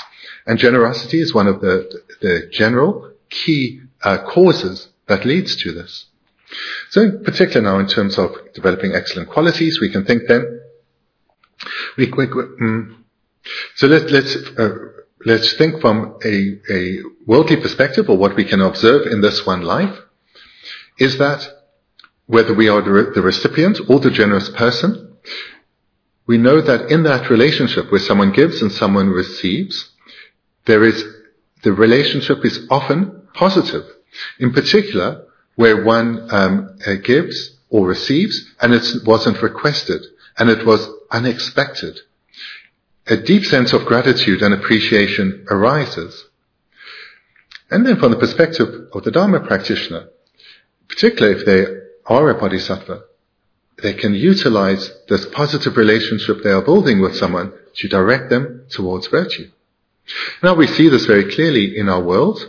And generosity is one of the, the general key uh, causes that leads to this. So in particular now in terms of developing excellent qualities, we can think then, we, we, mm, so let, let's, uh, let's think from a, a worldly perspective, or what we can observe in this one life, is that whether we are the, the recipient or the generous person, we know that in that relationship where someone gives and someone receives, there is, the relationship is often positive. In particular, where one um, uh, gives or receives and it wasn't requested and it was unexpected. A deep sense of gratitude and appreciation arises. And then from the perspective of the Dharma practitioner, particularly if they are a bodhisattva, they can utilize this positive relationship they are building with someone to direct them towards virtue. Now we see this very clearly in our world,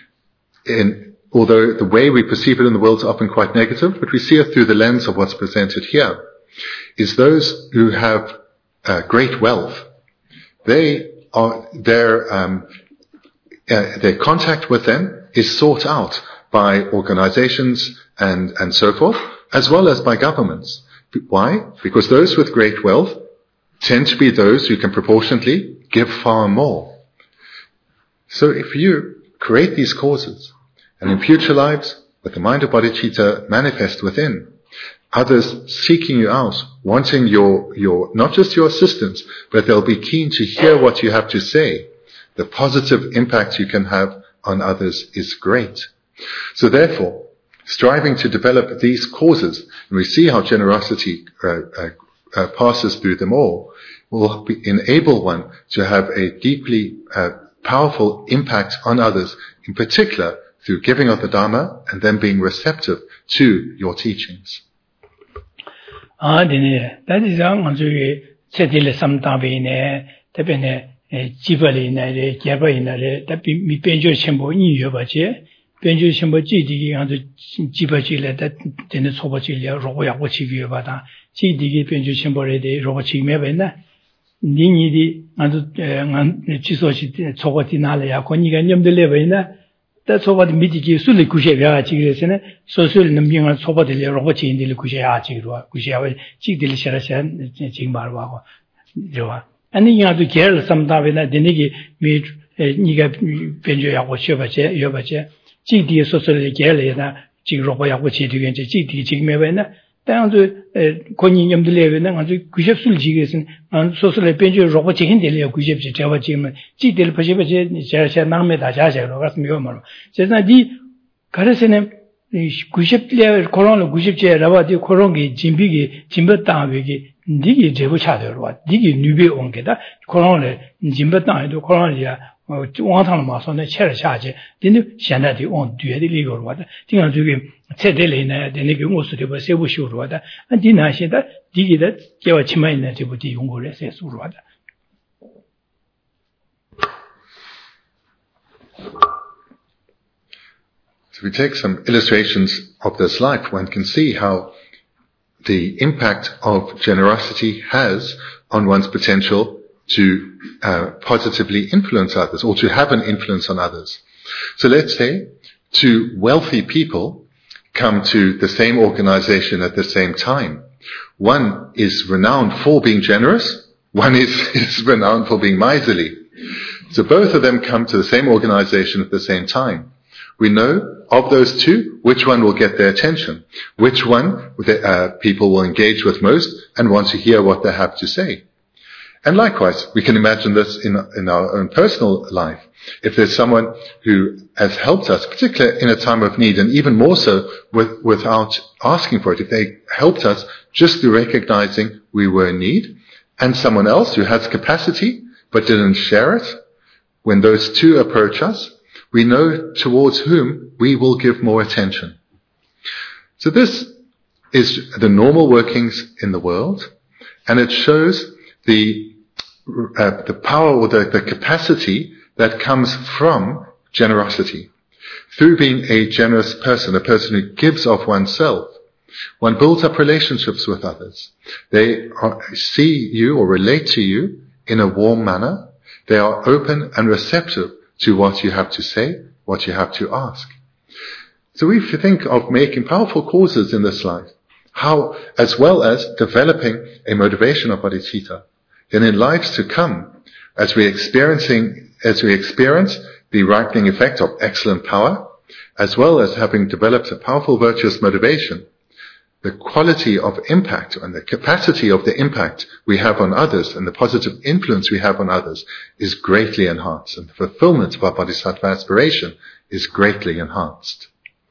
in although the way we perceive it in the world is often quite negative, but we see it through the lens of what's presented here, is those who have uh, great wealth. They are, their, um, uh, their contact with them is sought out by organizations and, and so forth, as well as by governments. Why? Because those with great wealth tend to be those who can proportionately give far more. So if you create these causes, and in future lives, with the mind of bodhicitta manifest within, others seeking you out, wanting your, your, not just your assistance, but they'll be keen to hear what you have to say. The positive impact you can have on others is great. So therefore, striving to develop these causes, and we see how generosity uh, uh, uh, passes through them all, will be, enable one to have a deeply uh, powerful impact on others, in particular through giving of the Dharma and then being receptive to your teachings. Ah, dine, that is ang anjui setile samtabe ne, tabe ne jibali ne, jabali ne, tabe mi benjo chenbo ni yoba che, benjo chenbo ji digi anju jibaji le, that dine soba ji le, robo yakbo chi yoba da, ji digi benjo chenbo le de robo chi mebe na, ni ni di anju ngan chiso chi soba di na le ya, ko ni ga nyamde le be na. That's what midiki suli kusheya chigresene so sul nambyang soba de robo chin de kusheya chigro kusheya chig de shara shan ching marwa ko jowa ani ya du ger samda vena denigi mi niga benjo ya ko sheba che yoba che chig de so sul ger le na chig robo ya ko chi de gen chig de chig me vena 당도 권이 염들려는 아주 구십술 지게선 소설의 변조 로고 지힌들려 구십지 제가 지금 지들 버시버지 제가 남매 다 자자로 같으면 말. 제가 이 가르세는 구십려 코로나 구십제 라바디 코로나기 진비기 진버다베기 니기 제보 차대로 와. 니기 뉴비 온 게다 코로나 진버다에도 코로나야 어 왕탕 마선에 체를下去 근데 현在的 온 뒤에 리고 와다.经常这个 세대리네 되게 모습이 뭐 세부 쇼로 하다 안디나 시다 디기다 제가 치마이네 저부터 연구를 해서 수로 하다 So we take some illustrations of this life, one can see how the impact of generosity has on one's potential to uh, positively influence others or to have an influence on others. So let's say two wealthy people come to the same organization at the same time. One is renowned for being generous, one is, is renowned for being miserly. So both of them come to the same organization at the same time. We know of those two, which one will get their attention, which one the, uh, people will engage with most and want to hear what they have to say. And likewise, we can imagine this in, in our own personal life. If there's someone who has helped us, particularly in a time of need, and even more so with, without asking for it, if they helped us just through recognizing we were in need, and someone else who has capacity but didn't share it, when those two approach us, we know towards whom we will give more attention. So this is the normal workings in the world, and it shows the uh, the power or the, the capacity that comes from generosity. Through being a generous person, a person who gives of oneself, one builds up relationships with others. They are, see you or relate to you in a warm manner. They are open and receptive to what you have to say, what you have to ask. So if you think of making powerful causes in this life, how, as well as developing a motivation of bodhicitta, then in lives to come, as we experiencing, as we experience the ripening effect of excellent power, as well as having developed a powerful virtuous motivation, the quality of impact and the capacity of the impact we have on others and the positive influence we have on others is greatly enhanced, and the fulfillment of our bodhisattva aspiration is greatly enhanced.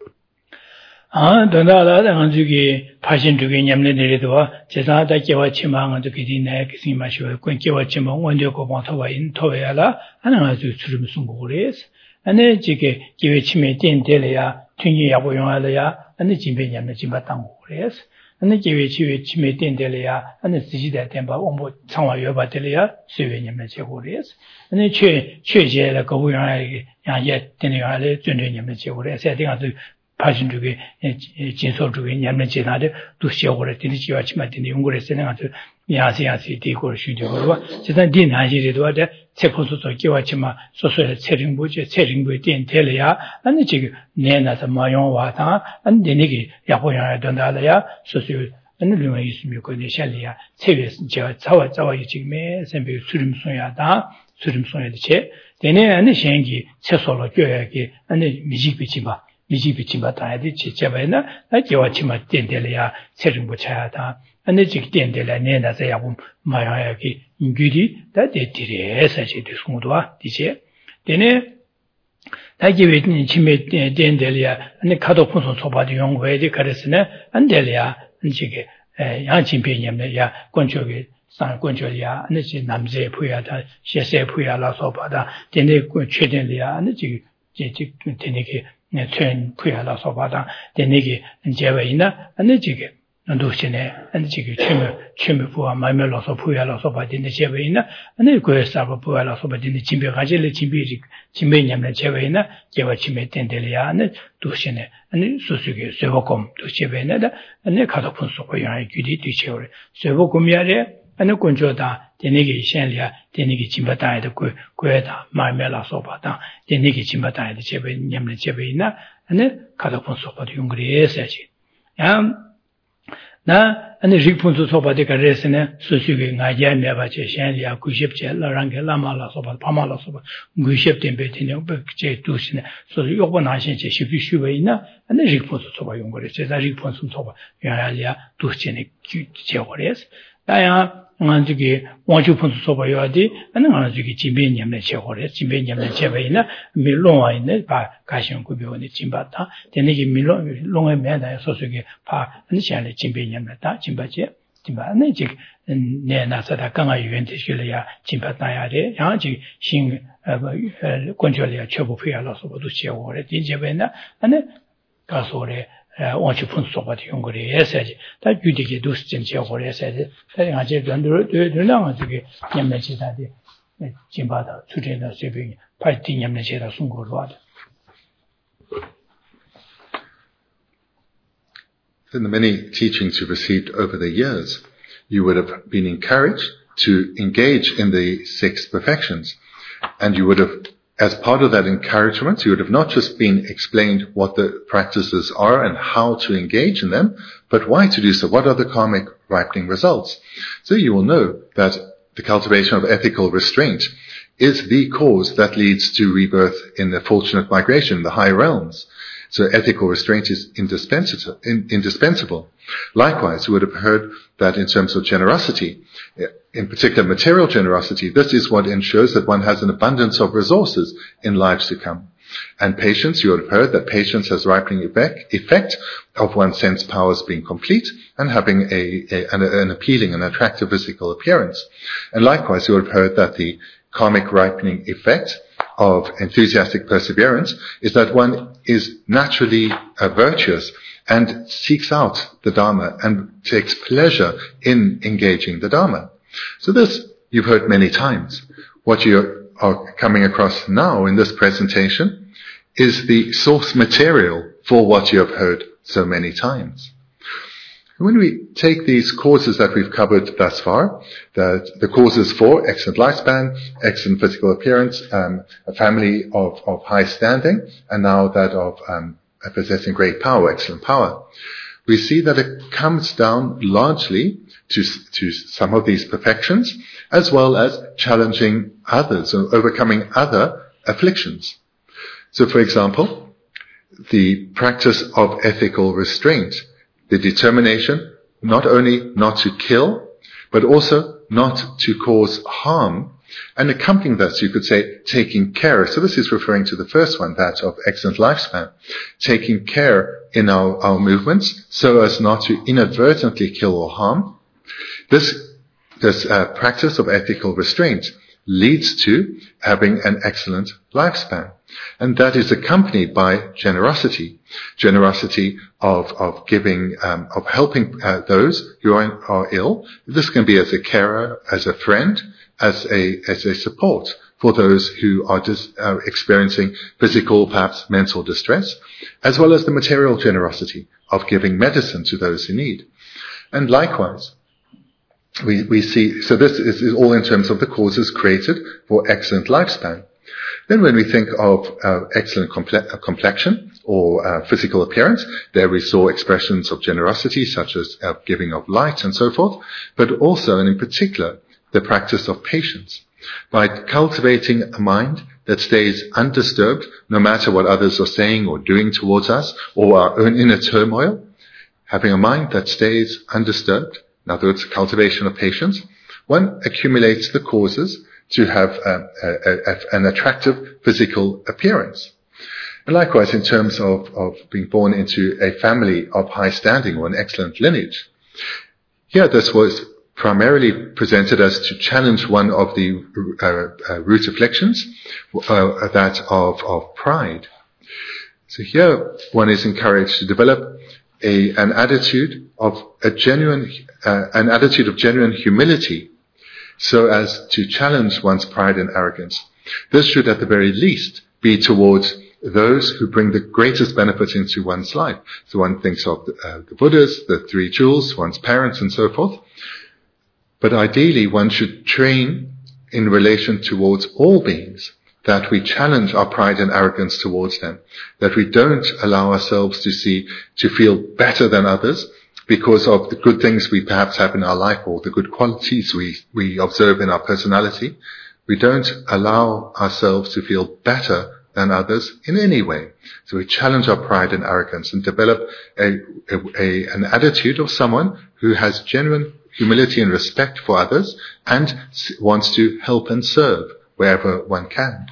아, donada 안주기 파신 주기 냠내들이도 제사다 개와 치망은 저기디 내 기승이 마시고 권 개와 치망 원료고 방토와 인토야라 하는 아주 주름 순고레스 안에 지게 기회 치매 땡텔이야 튕기 야보 용하려야 안에 진배 냠내 진바 땅고레스 안에 기회 치회 치매 땡텔이야 안에 지지대 템바 원보 상화 여바들이야 수회 냠내 제고레스 안에 최 최제의 거부용하게 양예 되는 전례 냠내 제고레스 세팅아도 파신 중에 진솔 중에 냠내 지나데 두 시어고래 되는 지와치마 되는 연구를 쓰는 아주 야시야시 되고 쉬죠. 제가 딘 하시리도 하데 체포소소 기와치마 소소의 체링부지 체링부에 된 텔이야. 아니 지금 내나서 마용 와다 안 되니기 야보야 된다야 소소 아니 류에 있으면 거기 샬리야 체외스 제가 자와 자와 지금에 선배 수림송야다 수림송야데 체 되네 아니 생기 체소로 교야기 아니 미직비치마 미지비치마 다야지 제바이나 아기와치마 땡텔이야 체증부 차야다 안에 지 땡텔라 내나서 야고 마야야기 인규리 다데티레 사실 디스고도와 디제 되네 다기베니 치메 땡텔이야 안에 가도 폰소 소바디 연구해지 그랬으네 안델이야 이게 양진변념이야 권쪽에 산 권쪽이야 안에 지 남제 부야다 시세 부야라서 받아 되네 그 최den이야 안에 지 지 되네게 네, 전 부야라 소바다 되네게 제외이나 안지게 안도시네 안지게 취미 취미 부와 마멜로서 부야라 소바딘데 제외이나 안에 고에사바 부야라 소바딘데 진배 가질레 진비지 진배냠네 제외이나 제와 취미 텐델이야 안에 도시네 안에 소수게 세보콤 도시베네다 안에 가도푼 소고야 규디 뒤체오레 세보콤야레 안에 권조다 되네게 현리야 되네게 진바다에도 그 고에다 마멜라 소바다 되네게 진바다에도 제베 냠네 제베이나 안에 가도푼 소바도 용그리에서지 야 나 안에 리푼소 소바데 가레스네 소수게 나야 메바체 현리야 구십제 라랑게 라마라 소바 파마라 소바 구십된 베티네 제 두시네 소수 요번하신제 십이슈베이나 안에 리푼소 소바 용그리 제자 리푼소 소바 야야야 두시네 제거레스 다야 안지게 원주푼소 소바 요아디 안에 안지게 진변냠네 제거레 진변냠네 제베이나 밀롱와 있네 바 가시온 구비원이 진바다 되네게 밀롱 롱에 매다 소수게 파 안시안에 진변냠다 진바제 진바네 지 내나서다 강아 유엔티실이야 진바다야레 양지 신 권절이야 최부피야라서 모두 제거레 진제베나 안에 가소레 원주푼 소바디 용거리 해야지 다 유디게 두스진 제거레 해야지 다 아제 전들 늘랑 저기 냠내지다디 진바다 주제나 세빙 파이팅 냠내지다 순고로 하다. In the many teachings you've received over the years, you would have been encouraged to engage in the six perfections. And you would have, as part of that encouragement, you would have not just been explained what the practices are and how to engage in them, but why to do so. What are the karmic ripening results? So you will know that the cultivation of ethical restraint is the cause that leads to rebirth in the fortunate migration, the high realms. So ethical restraint is indispensable. indispensable. Likewise, you would have heard that in terms of generosity, in particular material generosity, this is what ensures that one has an abundance of resources in lives to come. And patience, you would have heard that patience has ripening effect, effect of one's sense powers being complete and having a, a an, an appealing and attractive physical appearance. And likewise, you would have heard that the karmic ripening effect of enthusiastic perseverance is that one is naturally uh, virtuous and seeks out the Dharma and takes pleasure in engaging the Dharma. So this you've heard many times. What you are coming across now in this presentation is the source material for what you have heard so many times. When we take these causes that we've covered thus far, the, the causes for excellent lifespan, excellent physical appearance, um, a family of, of high standing, and now that of um, possessing great power, excellent power, we see that it comes down largely to, to some of these perfections, as well as challenging others or overcoming other afflictions. So, for example, the practice of ethical restraint, the determination not only not to kill, but also not to cause harm, and accompanying that, you could say, taking care. So this is referring to the first one, that of excellent lifespan. Taking care in our, our movements so as not to inadvertently kill or harm. This, this uh, practice of ethical restraint leads to having an excellent lifespan. And that is accompanied by generosity. Generosity of, of giving, um, of helping uh, those who are, are ill. This can be as a carer, as a friend, as a, as a support for those who are dis, uh, experiencing physical, perhaps mental distress, as well as the material generosity of giving medicine to those in need. And likewise, we, we see, so this is, is all in terms of the causes created for excellent lifespan. Then when we think of uh, excellent comple- complexion or uh, physical appearance, there we saw expressions of generosity such as uh, giving of light and so forth, but also, and in particular, the practice of patience. By cultivating a mind that stays undisturbed no matter what others are saying or doing towards us or our own inner turmoil, having a mind that stays undisturbed, in other words, cultivation of patience, one accumulates the causes to have a, a, a, an attractive physical appearance. And likewise, in terms of, of being born into a family of high standing or an excellent lineage, here this was primarily presented as to challenge one of the uh, uh, root afflictions, uh, that of, of pride. So here one is encouraged to develop a, an attitude of a genuine, uh, an attitude of genuine humility, so as to challenge one's pride and arrogance. This should at the very least be towards those who bring the greatest benefit into one's life. So one thinks of the, uh, the Buddhas, the three jewels, one's parents and so forth. But ideally one should train in relation towards all beings, that we challenge our pride and arrogance towards them, that we don't allow ourselves to see, to feel better than others, because of the good things we perhaps have in our life or the good qualities we, we observe in our personality. We don't allow ourselves to feel better than others in any way. So we challenge our pride and arrogance and develop a, a, a, an attitude of someone who has genuine humility and respect for others and wants to help and serve wherever one can.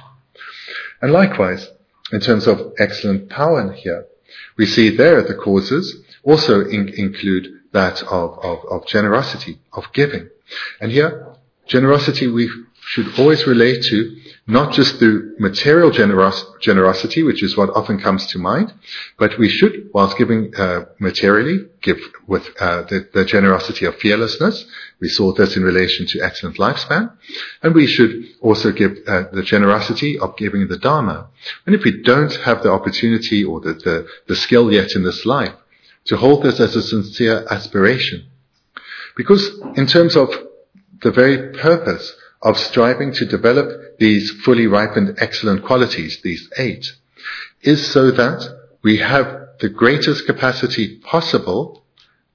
And likewise, in terms of excellent power here, we see there the causes also in, include that of, of, of generosity, of giving. And here, generosity we should always relate to not just through material generos- generosity, which is what often comes to mind, but we should, whilst giving uh, materially, give with uh, the, the generosity of fearlessness. We saw this in relation to excellent lifespan. And we should also give uh, the generosity of giving the Dharma. And if we don't have the opportunity or the, the, the skill yet in this life, to hold this as a sincere aspiration. Because in terms of the very purpose of striving to develop these fully ripened excellent qualities, these eight, is so that we have the greatest capacity possible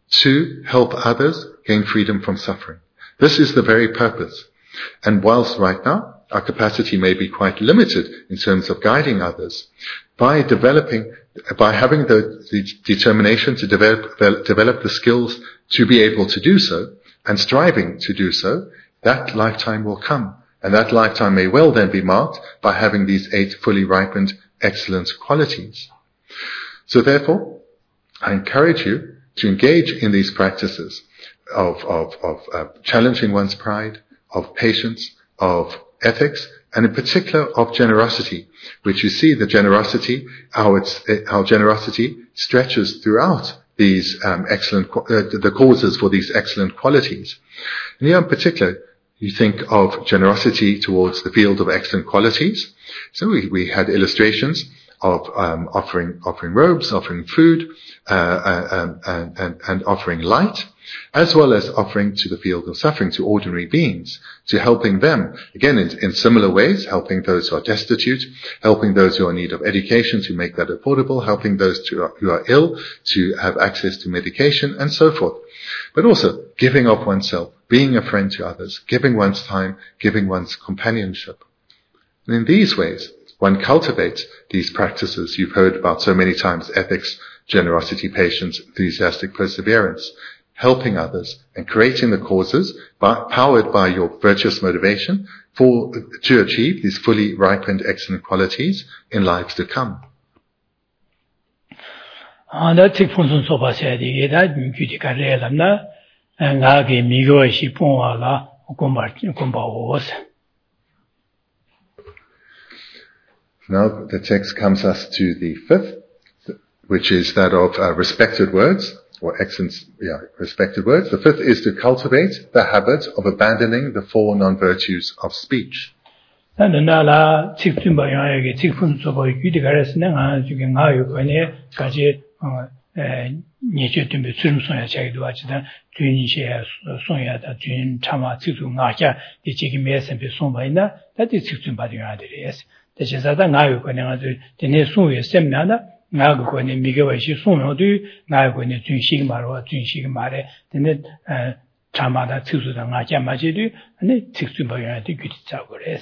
to help others gain freedom from suffering. This is the very purpose. And whilst right now our capacity may be quite limited in terms of guiding others, by developing, by having the, the determination to develop, develop the skills to be able to do so, and striving to do so, that lifetime will come. And that lifetime may well then be marked by having these eight fully ripened excellent qualities. So therefore, I encourage you to engage in these practices of, of, of uh, challenging one's pride, of patience, of ethics, and in particular of generosity, which you see the generosity, how it's, how generosity stretches throughout these um, excellent, uh, the causes for these excellent qualities. And here in particular, you think of generosity towards the field of excellent qualities. So we, we had illustrations of um, offering offering robes, offering food, uh, um, and, and, and offering light, as well as offering to the field of suffering to ordinary beings, to helping them, again, in, in similar ways, helping those who are destitute, helping those who are in need of education to make that affordable, helping those to, who are ill to have access to medication, and so forth. But also giving of oneself, being a friend to others, giving one's time, giving one's companionship. And in these ways, one cultivates these practices you've heard about so many times: ethics, generosity, patience, enthusiastic perseverance, helping others and creating the causes by, powered by your virtuous motivation for to achieve these fully ripened excellent qualities in lives to come. āndā tīk phūnsūn sōpa sāyādī gēdā gyūtī kārē lamnā ngā gē mīgō shī pōngwā lā gōmbā wōs. Now the text comes us to the fifth, which is that of uh, respected words, or excellent, yeah, respected words. The fifth is to cultivate the habit of abandoning the four non-virtues of speech. nā lā tīk tūmbā yōngā yōgī tīk phūnsūn sōpa gyūtī kārē sīnā ngā yōgī ngā yōgī kāchī nyechū tūmbī tsūrum sōngyā chāgī duwā chidā tūyīn shēyā sōngyā dā tūyīn chāmā tīk tū ngā kia dī chīgī mē sāmbī sōngbā yīnā dā tī tīk tūmbā yōngā dī rēs. dā chī sādā ngā yōgī ngā tū dīne sōngyā sēm nā dā ngā yōgī mīgā wā shī sōngyā dū ngā yōgī tūyīn shīgī mā rō tūyīn shīgī mā rē dīne chāmā dā tīk tū dā ngā kia mā chī dū tīk tūmbā yōngā dī gyūtī chāgō rēs.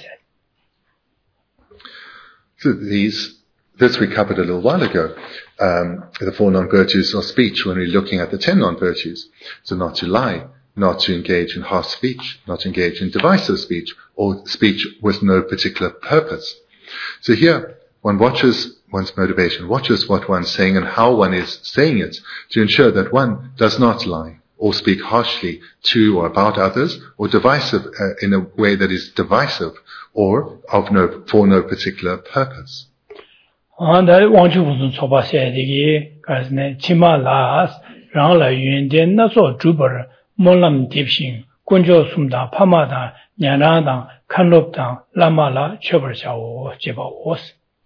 So these This we covered a little while ago, um, the four non-virtues of speech, when we're looking at the ten non-virtues. So not to lie, not to engage in harsh speech, not to engage in divisive speech, or speech with no particular purpose. So here, one watches one's motivation, watches what one's saying and how one is saying it, to ensure that one does not lie, or speak harshly to or about others, or divisive uh, in a way that is divisive, or of no, for no particular purpose. āndā wāngchū pūsūn sōpa sāyādī kāsi nē chīmā lās rāng lā yuñ dēn nā sō chūpar mōlam tīpshīng kuñchō sūmdāng pāmādāng ñānādāng kānlōpdāng lāmā lā chōpar chāwō jebā wōs.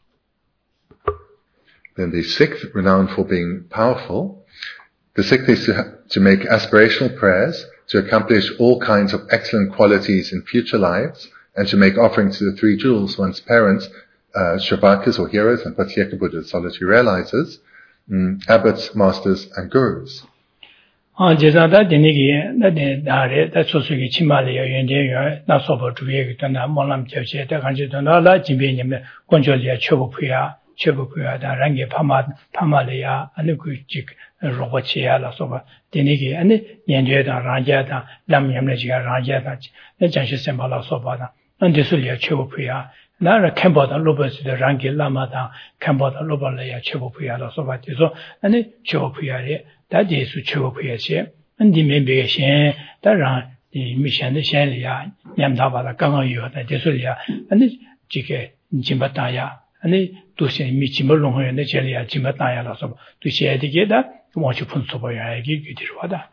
Then the sixth, renowned for being powerful, the sixth is to, ha- to make aspirational prayers to accomplish all kinds of excellent qualities in future lives, and to make offerings to the three jewels, one's parents, Uh, Shravakas or heroes, and Pratyeka Buddhas, solitary realizers, um, abbots, masters, and gurus. ā jēsā dā dēne kī dā dēne dā rē dā sōsō kī chīmā lī yā yuñ dēn yuñ nā sōpa chūpiyā kī tōndā mōlam chēw chē dā kāñchī tōndā lā jīmbē nyam gōnchō lī yā chōpa pūyā chōpa pūyā dā rāngi pāmā pāmā lī yā anī kū jīk rōpa chē yā lā sōpa dēne kī anī nyanduyā dā rāngyā dā lām nyam lī jīgā rāngyā dā jāngshī sēmbā lā sōpa dā anī sō lī yā chōpa pūyā 나라 캠보다 로버스의 랑기 라마다 캠보다 로벌레야 최고부야로 소바티서 아니 최고부야리 다디수 최고부야시 안디 멤베신 다랑 이 미션의 셴리야 냠다바다 강어유다 데술이야 아니 지게 짐바다야 아니 도시 미침을 농하는데 제리야 짐바다야라서 도시에 되게다 뭐지 분소보야 얘기 규디로다.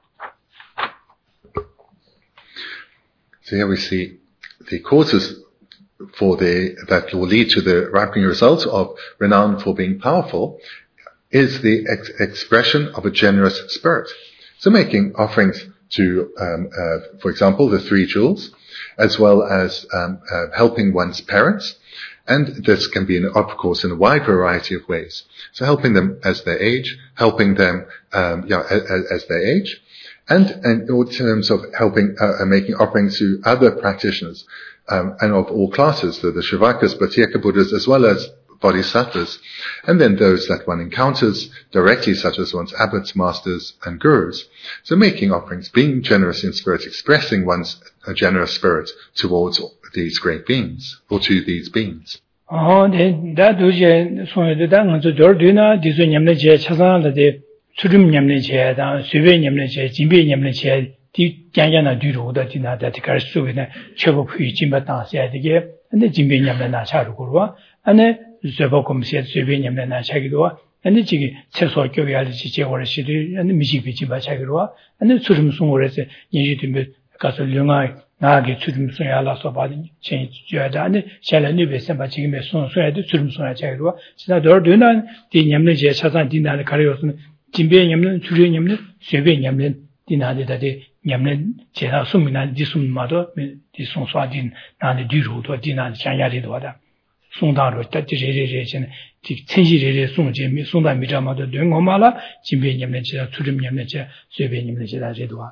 So here we see the causes for the, that will lead to the ripening results of renown for being powerful is the ex- expression of a generous spirit. So making offerings to, um, uh, for example, the three jewels, as well as um, uh, helping one's parents, and this can be, in, of course, in a wide variety of ways. So helping them as they age, helping them, um, yeah, as, as they age, and, and in terms of helping, uh, making offerings to other practitioners. Um, and of all classes, so the Shravakas, Pratyeka Buddhas, as well as bodhisattvas, and then those that one encounters directly, such as one's abbots, masters, and gurus. So making offerings, being generous in spirit, expressing one's a generous spirit towards these great beings, or to these beings. 어, 네, 다 도시에 손에도 당은저 저르드나 디소 냠네 제 차상한데 수름 냠네 제다 수베 냠네 제 진베 냠네 제 디 짱짱나 뒤로다 디나다 디갈 수베네 최고 부위 진바다 써야 되게 근데 진베 냠네 나 차르고와 안에 저보금 세 수베 냠네 나 차기도와 안에 지기 최소 교회 알지 제거를 시리 안에 미지비 진바 차기로와 안에 수름 송월에서 인지되면 가서 영화 나게 주름 소야라서 받은 chen 줘야다니 샬레니 베셈바 지금에 손 소야도 주름 소야 자기로 지나 너르는 디 냠네 제 차산 디나를 가려서는 진배 냠는 주려 냠는 쇠배 냠는 디나데다데 냠는 제가 숨이나 디숨마도 디송소아딘 나네 뒤로도 디나 장야리도 하다 송다로 따지레레레는 디 천시레레 송제미 송다 미자마도 된거마라 진배 냠는 제가 주름 냠는 제 쇠배 냠는 제가 제도와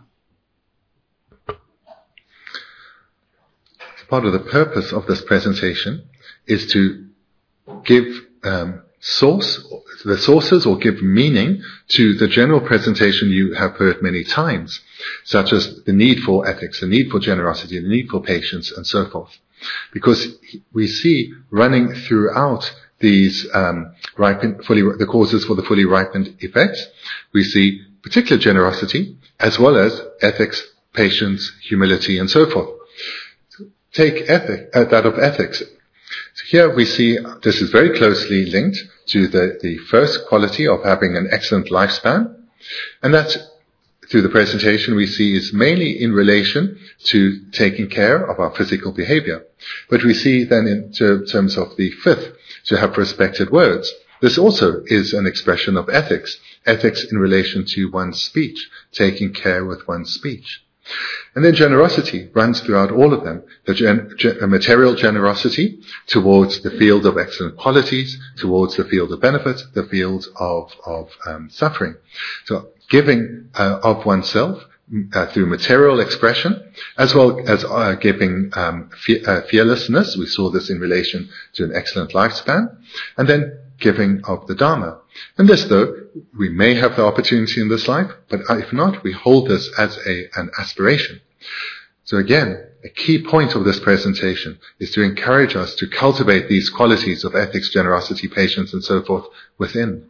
Part of the purpose of this presentation is to give um, source, the sources or give meaning to the general presentation you have heard many times, such as the need for ethics, the need for generosity, the need for patience, and so forth. Because we see running throughout these um, ripened, fully, the causes for the fully ripened effects, we see particular generosity, as well as ethics, patience, humility, and so forth. Take ethic, uh, that of ethics. So here we see this is very closely linked to the, the first quality of having an excellent lifespan. And that, through the presentation, we see is mainly in relation to taking care of our physical behavior. But we see then in terms of the fifth, to have respected words. This also is an expression of ethics. Ethics in relation to one's speech, taking care with one's speech. And then generosity runs throughout all of them. The gen- gen- material generosity towards the field of excellent qualities, towards the field of benefit, the field of, of um, suffering. So giving uh, of oneself uh, through material expression, as well as uh, giving um, fe- uh, fearlessness. We saw this in relation to an excellent lifespan. And then giving of the Dharma. And this, though, we may have the opportunity in this life, but if not, we hold this as a, an aspiration. So again, a key point of this presentation is to encourage us to cultivate these qualities of ethics, generosity, patience, and so forth within.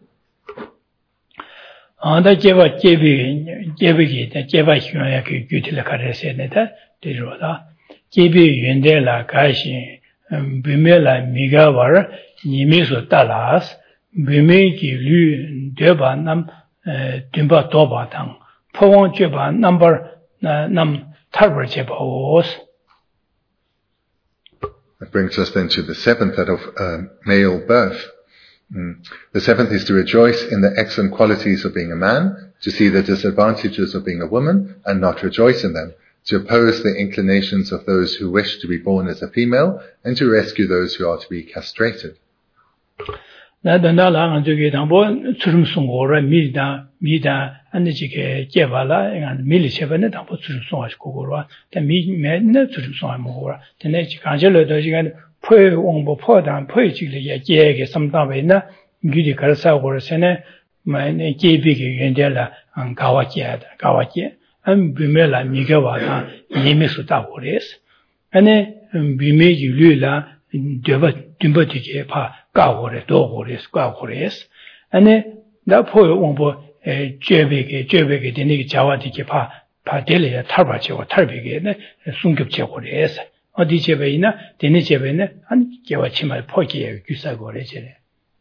Nimiso talas, bimeki lu deba nam dimba doba tang, powon jeba number nam tarbar jeba os. That brings us then to the seventh, that of um, male birth. Mm. The seventh is to rejoice in the excellent qualities of being a man, to see the disadvantages of being a woman and not rejoice in them, to oppose the inclinations of those who wish to be born as a female, and to rescue those who are to be castrated. 나단달랑 저기 담보 주름 송고라 미다 미다 안지게 개발라 한 밀리세번에 담보 주름 송하시고 고라 미 맨날 주름 송하 먹어라 근데 간절로도 지금 포에 홍보 포단 포에 지리게 계획에 삼다베나 미리 가르사고를 세네 마네 계획이 연결라 안 가와지야다 가와지 안 비메라 미가와다 예미수다 고레스 아니 비메지 류라 되바 dimbatige pa kawore dogore skawore ane da po wongbo e jebege jebege deni jawadike pa pa dele ya tarbache wa tarbege ne sunggebche gore 어디 jeb에이나 deni jebene an gewa chimal pogiye gyusagore jere.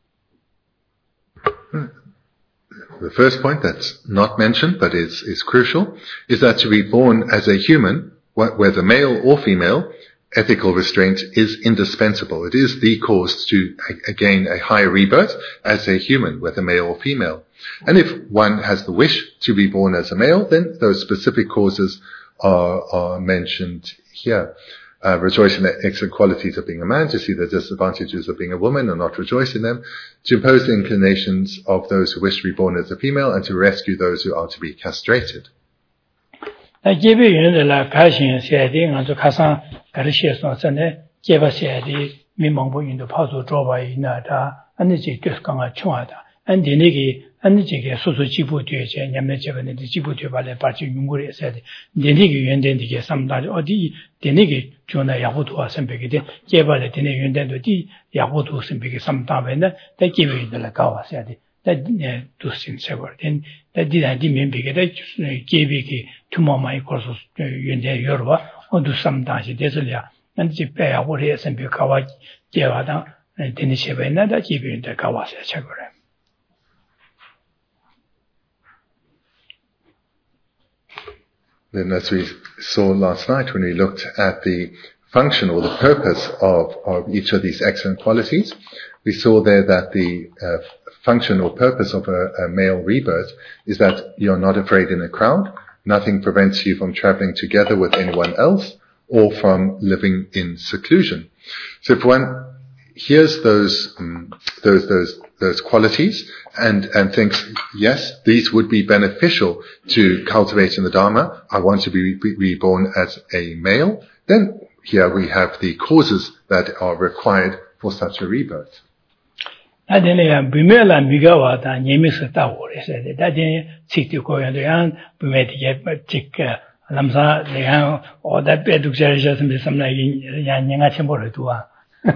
The first point that's not mentioned but is is crucial is that to be born as a human, whether male or female, ethical restraint is indispensable. It is the cause to, again, a higher rebirth as a human, whether male or female. And if one has the wish to be born as a male, then those specific causes are, are mentioned here. Uh, rejoice in the excellent qualities of being a man, to see the disadvantages of being a woman and not rejoice in them, to impose the inclinations of those who wish to be born as a female, and to rescue those who are to be castrated. Gebe yunela kashin siadi nganzo kasan karishe son sane geba siadi mi mangbo yundu pazu droba ina da ane je gyuskanga chunga da ane denegi ane jege susu jibu tuye che nyamne jeba nende jibu tuye bale parchi yunguri siadi denegi yundendi ge samdari odi denegi chuna yabuduwa sambegi de geba le denegi yundendo di yabuduwa sambegi samdari na da gebe yunela gawa siadi da dusin sebar den da di da di membege da gebe ki tumama ikoso yunde yorba odu samdashi desolya nanti peya ore sembe kawa jewada deni shebena da gebe yunde gawa se chagore. then as we saw last night when we looked at the function or the purpose of, of each of these excellent qualities, we saw there that the uh, function or purpose of a, a male rebirth is that you're not afraid in a crowd, nothing prevents you from traveling together with anyone else, or from living in seclusion. So if one hears those um, those those those qualities and and thinks, yes, these would be beneficial to cultivating the Dharma, I want to be re- reborn as a male, then here we have the causes that are required for such a rebirth. Adene bimela migawa ta nyemisa ta wore se da den sikti ko yan yan bimeti ge tik lamsa le yan o da pe du jare ja sem sam na yan nyanga chembo le tuwa.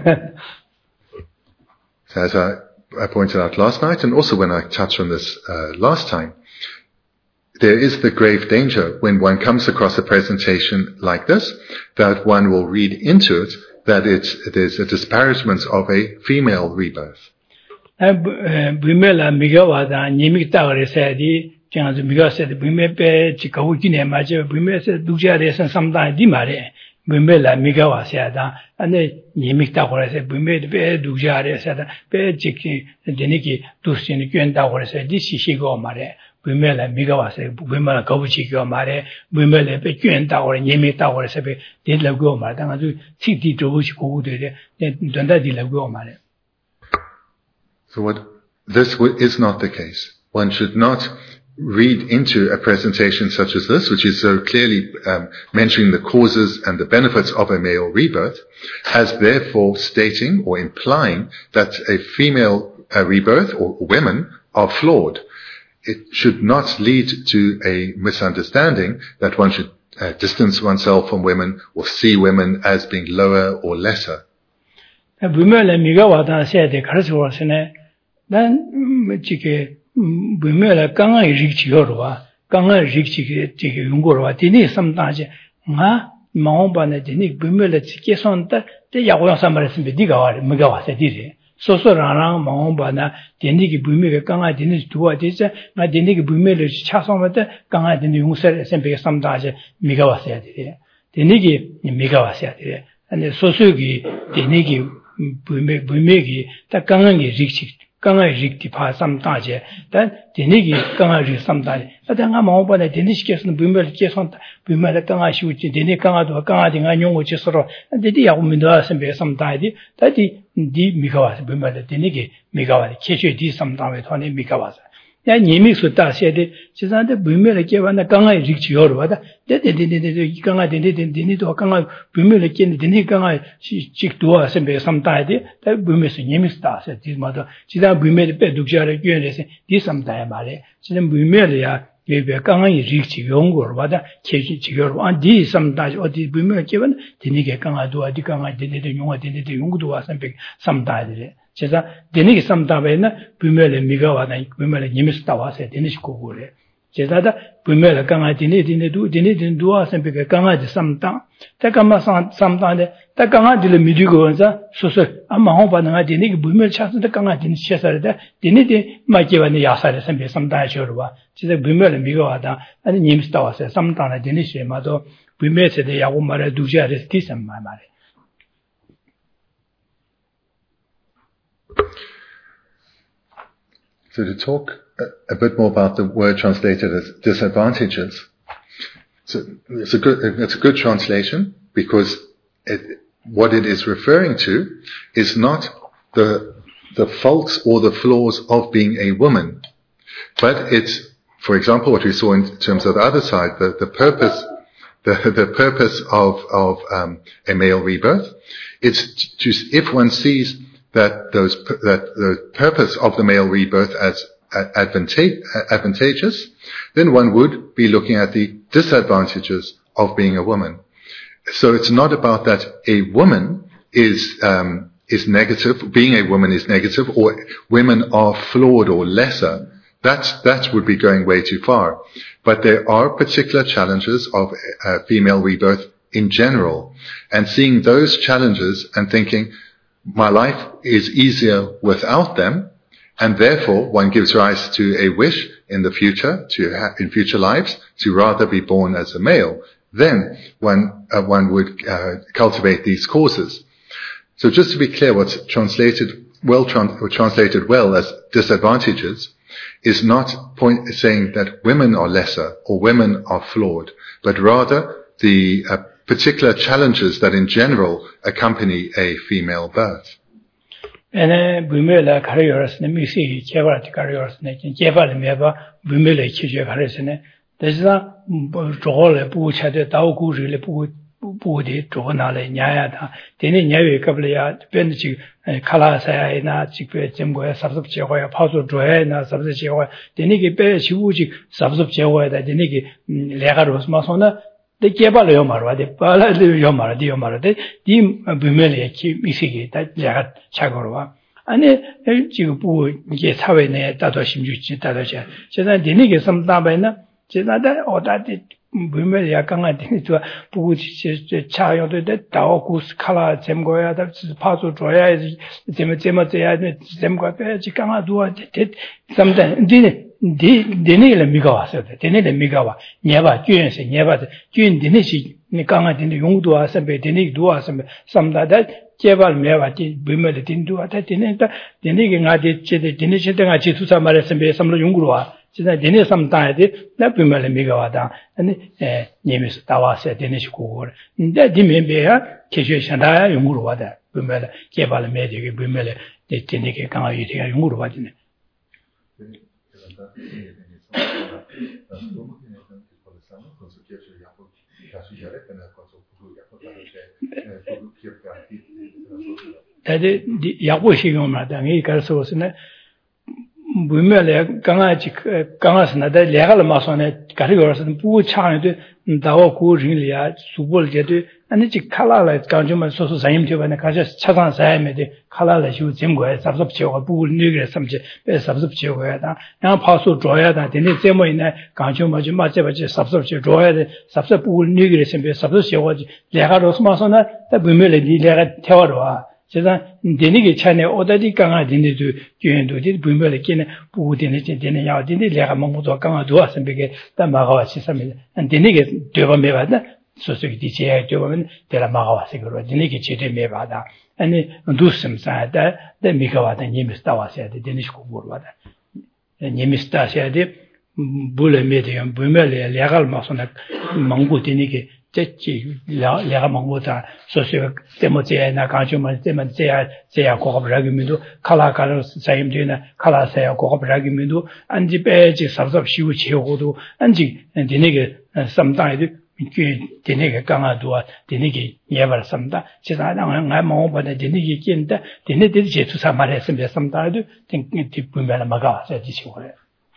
So as I, I pointed out last night, and also when I touched on this uh, last time, there is the grave danger when one comes across a presentation like this, that one will read into it that it's, there's a disparagement of a female rebirth. Bimela migawa da nyemi ta re se di chang zu migawa se bime pe chi ka wu ji ne ma je bime se du ja re san sam da di ma re bimela migawa se da ane nyemi ta re se bime pe du ja re se da pe chi ki de ni ki du sin kyen ta re se di si shi go ma re bimela migawa se bimela ka wu chi go ma re bimela pe kyen ta re nyemi ta re se pe de la go ma da ga zu chi di zhou wu chi ko wu de de dan da di la go ma re. So what, this is not the case. One should not read into a presentation such as this, which is so clearly um, mentioning the causes and the benefits of a male rebirth, as therefore stating or implying that a female uh, rebirth or women are flawed. It should not lead to a misunderstanding that one should uh, distance oneself from women or see women as being lower or lesser. Dan chike bimela kanga rikchi yorwa kanga rikchi chike yungorwa tini samta je nga maomba na tini bimela chike sonta te yago samare simbe diga wari mga wase dire so so rang maomba na tini ki bimela kanga tini duwa dise nga tini ki bimela chasoma te kanga tini yungsare simbe samta je mga wase dire tini ki mga wase dire ane so so ki tini ki bimela ki ta kanga ki rikchi kanga rikti pa samtaje dan denigi kanga ri samtaje da nga mo ba de denish kesn bimel keson bimel kanga shuchi deni kanga do kanga dinga nyongo chisoro de di yago minda sembe samtaje da di di migawa bimel denigi migawa keche di samtawe thone migawa ya nyemi su ta se de chisan de bimel ke ba na kanga rikchi yor ba da de de de de kanga de de de ni do kanga bimel ke de kanga chik do sembe samtaje da bimel su nyemi sta se di ma do chisan bimel pe du jare gyen re se di samtaje ma le chisan bimel ya ye kanga rikchi yongor ba da kechi chiyor an di samtaje odi bimel ke ba de ke kanga do di kanga de de nyonga de de yong do sembe samtaje 제가 되니게 삼다베나 부메레 미가와나 부메레 니미스타와세 되니시고 그래 제가다 부메레 강아디네 디네도 디네딘 두아셈베 강아디 삼다 타카마 삼다데 타강아디레 미디고자 소소 아마 호바나가 디니게 부메레 차스데 강아디니 쳇사르데 디네디 마케와니 야사레 셈베 삼다셔르와 제가 부메레 미가와다 아니 니미스타와세 삼다나 디니시마도 부메세데 야고 마레 두자레 스티셈 마마레. So to talk a, a bit more about the word translated as disadvantages, so it's a good, it's a good translation because it, what it is referring to is not the the faults or the flaws of being a woman, but it's, for example, what we saw in terms of the other side, the, the purpose, the the purpose of of um, a male rebirth. It's just if one sees that those that the purpose of the male rebirth as advantageous, then one would be looking at the disadvantages of being a woman. So it's not about that a woman is um, is negative, being a woman is negative, or women are flawed or lesser. That that would be going way too far. But there are particular challenges of uh, female rebirth in general, and seeing those challenges and thinking, my life is easier without them, And therefore, one gives rise to a wish in the future, to ha- in future lives, to rather be born as a male. Then one, uh, one would uh, cultivate these causes. So just to be clear, what's translated well, trans- translated well as disadvantages is not point, saying that women are lesser or women are flawed, but rather the uh, particular challenges that in general accompany a female birth. ene bumela kariyosne misi chevar kariyosne chevar meba bumela chije karisne desna jole bu chade dao gu rile bu bu de jona le nya da dene nyawe kabla ya ben chi kala sa ya na chi pe jemgo ya sabsab che ho ya phaso joe na sabse che ho dene ge pe chi bu chi sabsab che ho da dene ge lega ros ma sona de kebal yo marwa de pala de yo marwa de yo marwa de di bumele chi misigi da lega chagorwa 아니 지금 부 이게 사회내 따도 심주치 따도자 제가 되니게 섬다바이나 제가다 어다디 보면 약간가 되니까 부부 차용도 다오고 스칼라 잼고야다 파도 줘야지 잼 잼어야 잼고 빼지 강아 두어 섬다 되네 되네를 미가 왔어요 되네를 미가 와 녀바 쥐엔세 녀바 쥐엔 되네시 니 강아 되네 용도 와서 되네 도 와서 섬다다 제발 매와티 비메를 딘도 하다 되네다 되네게 가지 제대 되네 신대가 지수사 말했으면 삼로 용구로 와 진짜 되네 삼다야지 나 비메를 미가 와다 아니 에 님에서 나와서 되네시 고걸 근데 디메베야 계셔션다 용구로 와다 비메를 제발 매되게 비메를 되네게 강하게 되게 용구로 와지네 다들 야고시경마다 이 가서서는 부메래 강아지 강아스나다 레갈 마선에 가리거서는 부 차는데 다오 고rin이야 수볼제도 아니지 칼라라 강좀만 소소 사임되바네 가서 차상 사임에데 칼라라 주 점거에 잡잡지고 부 느그래 삼지 배 잡잡지고야다 나 파소 줘야다 되네 제모이네 강좀만 좀 맞제바지 잡잡지 줘야 돼 잡잡 부 느그래 sembe 잡잡지고지 레가로스 마선에 다 부메래 리레가 태워와 제가 되니게 차네 오다디 강아 되는데도 교연도 디 부메래 끼네 부 되네 되네 야 되네 레가 먹고도 강아 도와서 베게 다 막아와 시사면 되니게 되바 메바다 소소기 디제야 되면 데라 막아와서 그러 되니게 제대 메바다 아니 두스임사다 데 미가와다 니미스타 와서야 돼 되니시고 모르와다 니미스타 해야 돼 불에 메디엄 부메래 레갈 마선에 망고 되니게 제치 레가 망고다 소소 데모제야 나 가지면 데면 제야 제야 고급라기면도 칼라칼로 사임되나 칼라세야 고급라기면도 안지 빼지 삽삽 시우 지오고도 안지 되니게 삼다이도 그 되니게 강아도와 되니게 예발 삼다 제사랑 나 먹어보다 되니게 낀다 되니들 제투사 말했으면 삼다이도 뒷부면에 막아서 지시고래.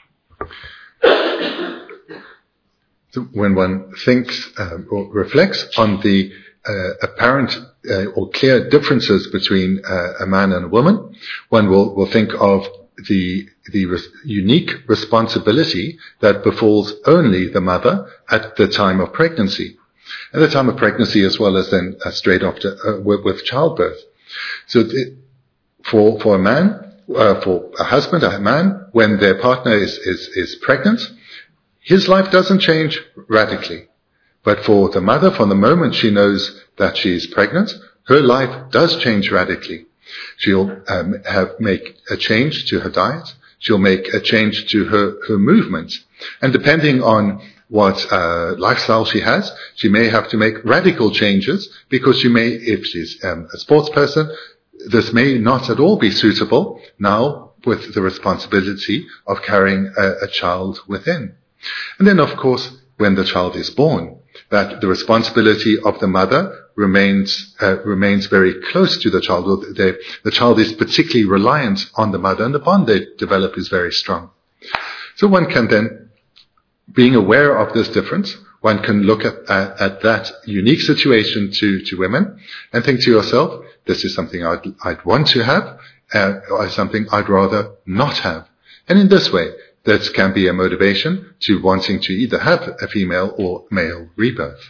So when one thinks um, or reflects on the uh, apparent uh, or clear differences between uh, a man and a woman, one will, will think of the the res- unique responsibility that befalls only the mother at the time of pregnancy, at the time of pregnancy as well as then uh, straight after uh, with, with childbirth. So th- for for a man, uh, for a husband, a man, when their partner is is, is pregnant, his life doesn't change radically. But for the mother, from the moment she knows that she is pregnant, her life does change radically. She'll um, have make a change to her diet. She'll make a change to her, her movements. And depending on what uh, lifestyle she has, she may have to make radical changes because she may, if she's um, a sports person, this may not at all be suitable now with the responsibility of carrying a, a child within. And then, of course, when the child is born, that the responsibility of the mother remains uh, remains very close to the child. The, the child is particularly reliant on the mother, and the bond they develop is very strong. So one can then, being aware of this difference, one can look at, at, at that unique situation to, to women and think to yourself, this is something I'd, I'd want to have, uh, or something I'd rather not have. And in this way, that can be a motivation to wanting to either have a female or male rebirth.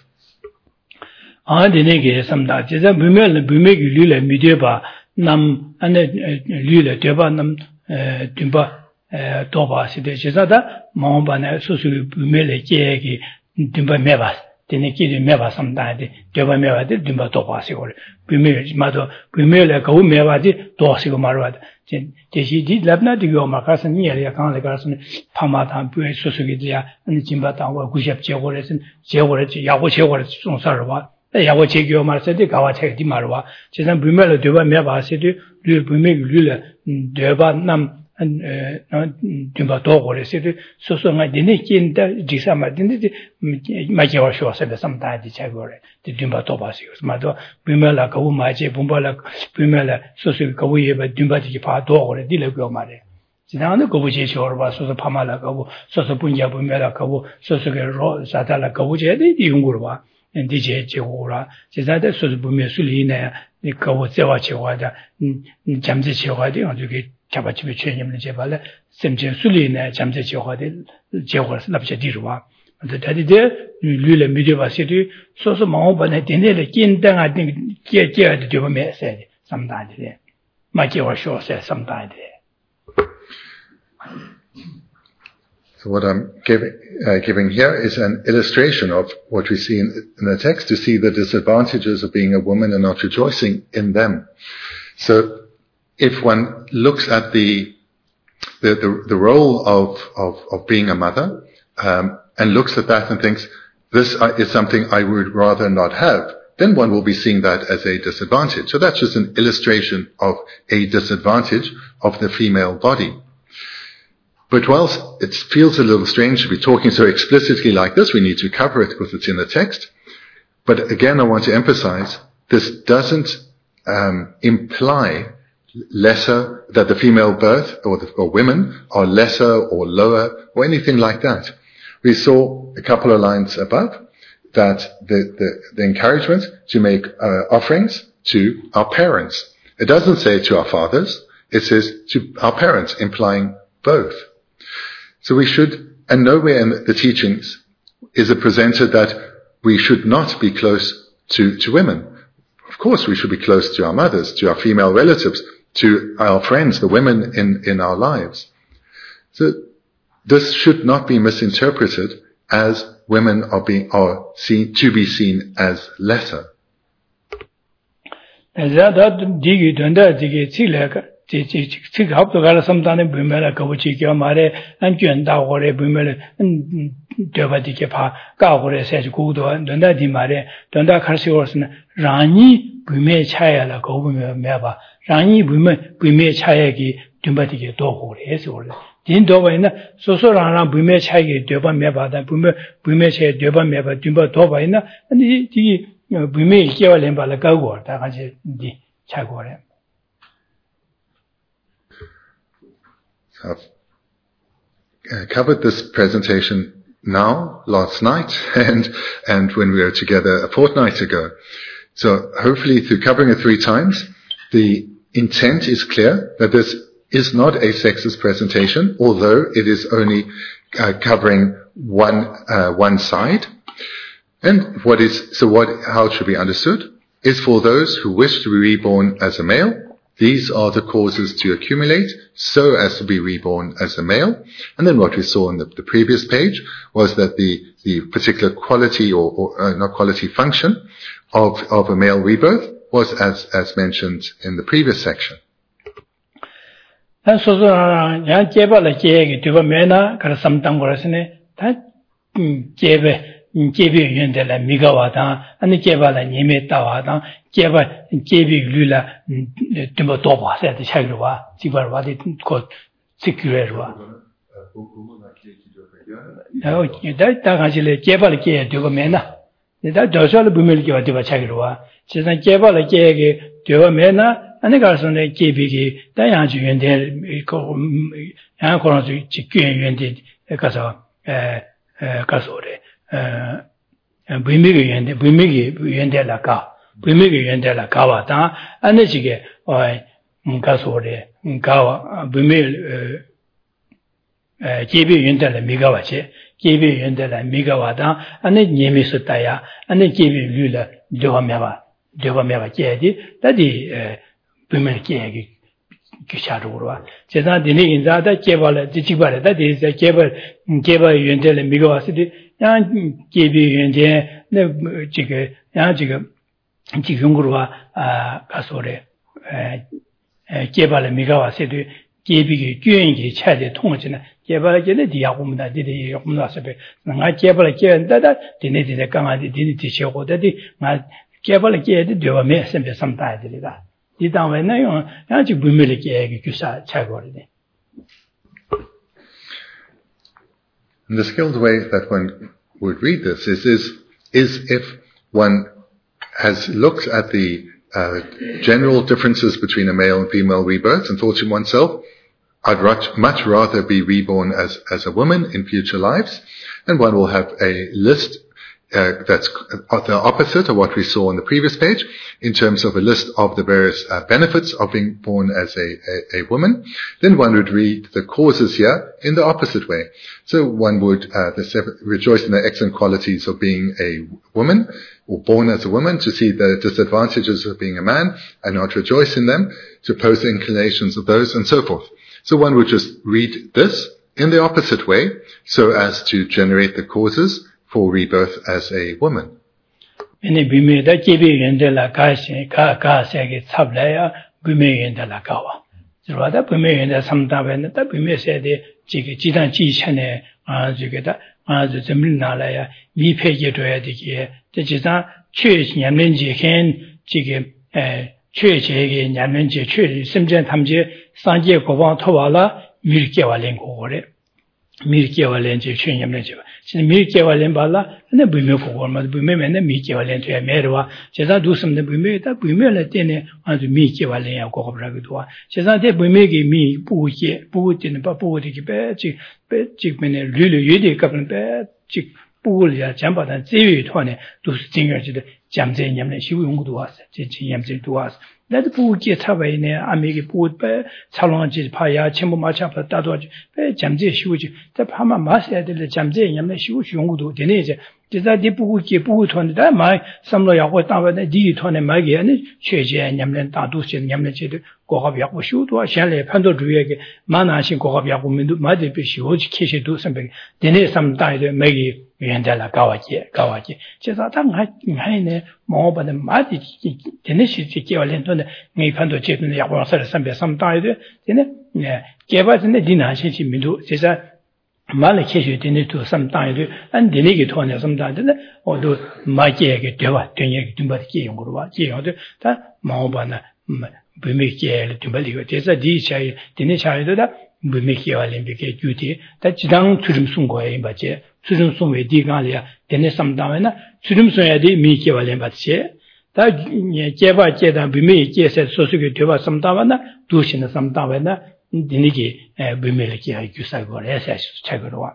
아디네게 삼다 제자 부메를 부메기 류레 미데바 남 안에 류레 되바 남 듬바 도바시데 제자다 마음반에 수수 부메레 계획이 듬바 메바 되네끼리 메바 삼다데 되바 메바데 듬바 도바시고 부메 마도 부메레 고 메바디 도시고 말와데 제시디 랍나디고 마카스니 예리아 칸레 가스니 파마탄 부에 수수기디야 아니 짐바탄과 구샵 제고레슨 제고레지 야고 제고레 송사르와 야고 제교 말세디 가와 책디 말와 제산 부메레 되바 메바시디 류 부메 류레 되바 남 dimba dogore se so so nga dine kinda disa ma dine ma je wa sho se sam da di cha gore di dimba to ba se ma do bimela ka u ma je bumbala bimela so so ka u ye ba dimba di pa dogore di le go ma re 지나는 거 보지 쇼르 봐서 파마라 가고 서서 분야 보면라 가고 서서 그 로 사달라 가고 제데 이용으로 봐 인디제 제고라 제자데 서서 보면 술이네 이 가고 제와 제와다 잠재 제와데 어떻게 잡아치면 죄님을 제발래 샘제 술이네 잠재 제와데 제고라서 납체 뒤로와 근데 다디데 류레 미디바시디 서서 마오반에 되네를 긴당아 깨깨야 되면 세지 삼다디데 마케와 쇼세 삼다디데. So what I'm giving, uh, giving here is an illustration of what we see in, in the text to see the disadvantages of being a woman and not rejoicing in them. So if one looks at the the, the, the role of, of, of being a mother um, and looks at that and thinks, this is something I would rather not have, then one will be seeing that as a disadvantage. So that's just an illustration of a disadvantage of the female body. But whilst it feels a little strange to be talking so explicitly like this, we need to cover it because it's in the text. But again, I want to emphasize, this doesn't um, imply lesser, that the female birth or, the, or women are lesser or lower or anything like that. We saw a couple of lines above that the, the, the encouragement to make uh, offerings to our parents. It doesn't say to our fathers, it says to our parents, implying both. So we should, and nowhere in the teachings is it presented that we should not be close to, to women. Of course we should be close to our mothers, to our female relatives, to our friends, the women in, in our lives. So this should not be misinterpreted as women are being, are seen, to be seen as lesser. 지 합도 가라 삼단에 보면은 거부지겨 말에 안卷다고래 보면은 되바디게 파 가고래 세지 고도 된다디 말에 된다 갈시고스는 라니 부메 차야라 거부면 매봐 라니 부메 부메 차야기 된바디게 도고래 해서 원래 딘도바이나 소소라나 부메 차야기 되바 매봐다 부메 부메 차야 되바 매봐 된바 도바이나 아니 이 부메 이겨lên 발라 가고 다 같이 디 차고래. I've uh, covered this presentation now, last night, and and when we were together a fortnight ago. So hopefully through covering it three times, the intent is clear that this is not a sexist presentation, although it is only uh, covering one uh, one side. And what is so what how it should be understood is for those who wish to be reborn as a male. These are the causes to accumulate so as to be reborn as a male. And then what we saw on the, the previous page was that the, the particular quality or, or uh, not quality function of, of a male rebirth was as, as mentioned in the previous section. 제베 윤데라 미가와다 아니 제발라 니메타와다 제발 제비 류라 좀 도바세 차이로와 지발와디 곧 시큐레로와 어 이다 가지래 제발 게 되고 메나 이다 저절 부밀게 와디바 차이로와 지산 제발 게게 되고 메나 아니 가서네 제비기 다양주 윤데 그 양코는 지규 윤데 가서 에 가서래 부미게 연대 부미게 연대라가 부미게 연대라가와 다 안에지게 어 가소래 가와 부미 에 제비 연대라 미가와체 제비 연대라 미가와다 안에 니미스다야 안에 제비 류라 되어매봐 되어매봐 제디 다디 부미게 규샤로와 제가 되는 인자다 개발을 뒤집어라 되게 개발 개발 연대를 미가 왔으니 야 개비 연대 네 지금 야 지금 지금 그러와 아 가서래 에 개발을 미가 왔으니 개비기 교행기 차대 통하지는 개발에는 디하고문다 디디 없나서베 나 개발을 개한다다 디네디네 강아지 디디 시고다디 나 개발을 개도 되어면 선배 삼다들이다 이 다음에는 아주 부밀하게 규사 차거리네. And the skilled way that one would read this is is is if one has looked at the uh, general differences between a male and female rebirth and thought to oneself, I'd much rather be reborn as as a woman in future lives, and one will have a list uh, that's the opposite of what we saw on the previous page, in terms of a list of the various uh, benefits of being born as a, a, a woman. Then one would read the causes here in the opposite way. So one would uh, the seven, rejoice in the excellent qualities of being a woman, or born as a woman, to see the disadvantages of being a man, and not rejoice in them, to oppose the inclinations of those, and so forth. So one would just read this in the opposite way, so as to generate the causes for rebirth as a woman. Ene bime da jebe yende la ka shin ka ka se ge chap la ya bime yende la ka wa. Zwa da bime yende samda ba ne da bime se de ji ge ji dan ji chen ne a ji ge da a ji zhen min na la ya mi phe ge zhe de ge de ji zang chue nian men ji hen ji ge eh chue je ge nian men ji chue sim jian tam ji sang jie guo wang tou wa la mi ge wa len guo le. Mi ge wa len ji chue nian men ji ba. Sin mi ge wa len ba la ne bime guo ma bime men ne mi ge wa len zhe me de wa. Jie zang du sim de bime da bime le de ne a zu mi ge wa len ya guo bra ge du wa. Jie zang de bime ge mi bu jie bu de ne ba bu de ge be ji be ji me ne lu lu yu de ge ben be ji bu le ya jian ba dan zi yu tuo ne du shi jing er ji de jiang zhe nian ne xiu yong du wa se ji ji yan zhe du wa se.那不给差别呢，阿美个不被差浪子怕呀，全部马上把打多去，被讲这修去，在怕嘛马些的讲这人们修修用度的那些，就在你不给不团的，但买什么要或单位的第一团的买给呢，确实人们大多数人们觉得国家比较修多，现在判断主要个马南性国家比较我们都买的比修去开些都什么，的那什么大的买给原来了高啊节高啊节，就是他还还呢，毛把的买的的那些给我连段的。你判断阶段的要往上的三百三大一点，真的，呃，结巴真的地难些去民族，其实买了科学真的都三大一点，按的那个团的三大真的，我都买这个对吧？对那个对吧？借用过了吧？借用的，但毛把呢，嗯，不没借了对吧？这个，这是第一下，第二下的的，不没借完连别个具体，但只当出什么送过来把这，出什么送为地干了，的那三大呢，出什么送来的没借完连把这。다 개발 계단 비밀 계세 소수게 되어 삼다만나 두신의 삼다만나 니니게 비밀을 기하기 규사고 해서 책으로 와.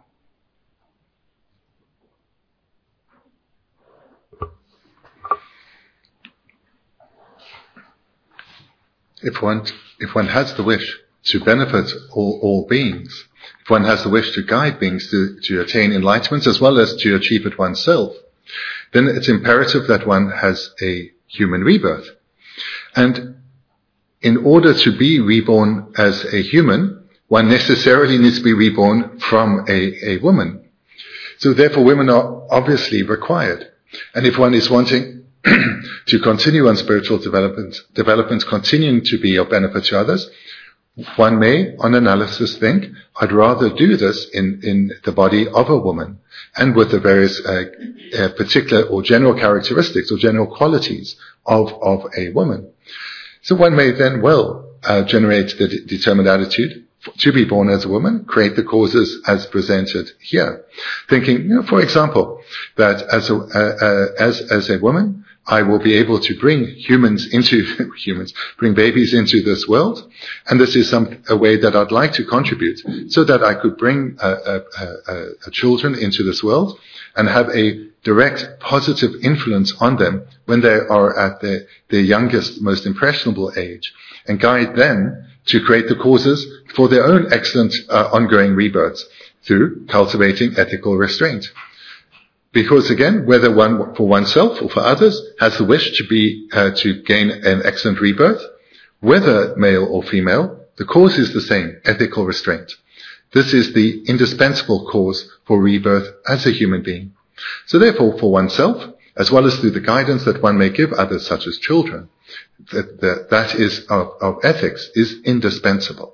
If one if one has the wish to benefit all, all beings, if one has the wish to guide beings to, to attain enlightenment as well as to achieve it oneself, then it's imperative that one has a human rebirth. And in order to be reborn as a human, one necessarily needs to be reborn from a, a woman. So therefore women are obviously required. And if one is wanting to continue on spiritual development, development continuing to be of benefit to others, one may, on analysis, think, I'd rather do this in, in the body of a woman and with the various uh, uh, particular or general characteristics or general qualities of, of a woman. So one may then well uh, generate the d- determined attitude to be born as a woman, create the causes as presented here. Thinking, you know, for example, that as a, uh, uh, as, as a woman, I will be able to bring humans into, humans, bring babies into this world. And this is some, a way that I'd like to contribute so that I could bring uh, uh, uh, uh, children into this world and have a direct positive influence on them when they are at their, their youngest, most impressionable age and guide them to create the causes for their own excellent uh, ongoing rebirths through cultivating ethical restraint. Because again, whether one for oneself or for others has the wish to be uh, to gain an excellent rebirth, whether male or female, The cause is the same, ethical restraint. This is the indispensable cause for rebirth as a human being. So therefore, for oneself, as well as through the guidance that one may give others, such as children, that, that, that is of, of ethics is indispensable.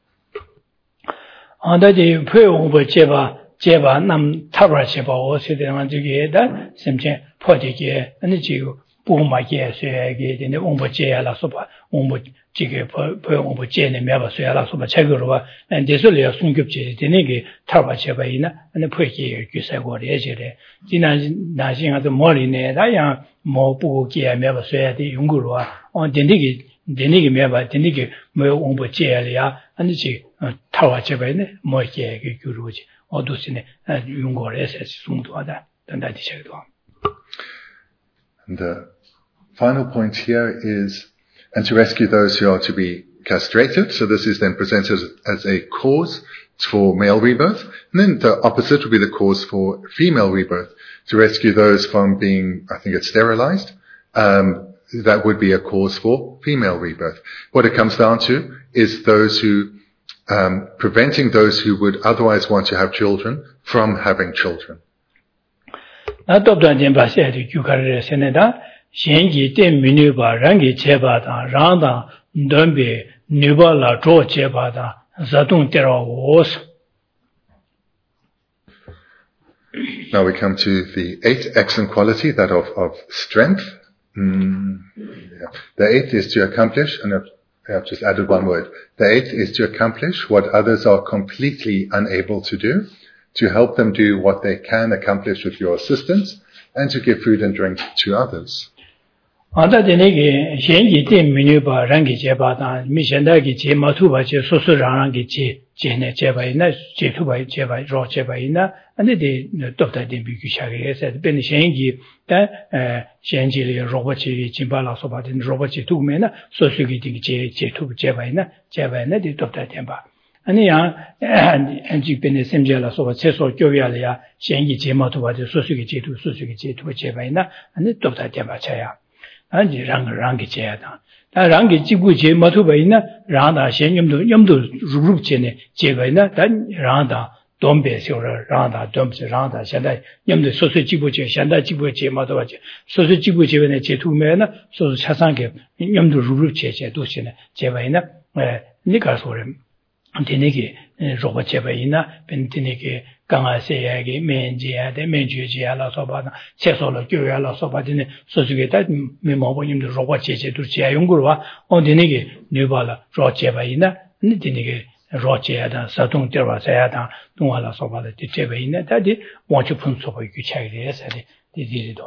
지게 보용부 제네 매바서야라 소바 책으로와 데솔이야 순급제 되네게 타바체바이나 아니 포기 규세고래지래 지난 나신하도 머리네 다야 뭐 부게 매바서야디 연구로와 어 데네게 데네게 매바 데네게 뭐 공부 제야리야 아니지 타바체바이네 뭐게 규로지 어두스네 연구래서 숨도하다 단다디 책도. And the final point here is and to rescue those who are to be castrated. So this is then presented as a cause for male rebirth. And then the opposite would be the cause for female rebirth. To rescue those from being, I think it's sterilized, um, that would be a cause for female rebirth. What it comes down to is those who, um, preventing those who would otherwise want to have children from having children. Shengi ten minuba rangi chebada randa dombe nubala dro chebada zadung tera wos. Now we come to the eighth excellent quality, that of, of strength. Mm, yeah. The eighth is to accomplish, and I've, I've just added one word. The eighth is to accomplish what others are completely unable to do, to help them do what they can accomplish with your assistance, and to give food and drink to others. Anda denege shengi ten minuba rangi chebada mi shendagi che matuba che susu rangi che chene chebaina che tuba cheba ro chebaina ande de topta de bi kushage se ben shengi da shengi le roba che chimbala soba de roba che tugmena susu gi de che che tuba chebaina chebaina de topta temba ani ya anji ben semjala soba che so gyoya ya shengi che matuba de susu gi che tu susu gi che tuba chebaina ande topta temba chaya 아니 랑 랑게 제야다. 다 랑게 지구 제 마투바 있나? 라다 셴념도 염도 루룹제네 제가 있나? 단 라다 돈베서라 라다 돈베 라다 현在염도 소소 지구 제 현在지구 제 마투바 제 소소 지구 제변에 제 투매나 소소 차상게 염도 루룹제 제 도시네 제가 있나? 에 니가 소름 안테네게 로바 제가 있나? 벤테네게 강아세야게 맨지야데 맨주지야라 소바나 채소로 교야라 소바디네 소주게다 메모보님도 로바 제제도 지야 연구로와 어디네게 뉴발라 로제바이나 니디네게 로제야다 사동데바사야다 동화라 소바데 제베이나 다디 원치 분소고 규차이레사데 디디리도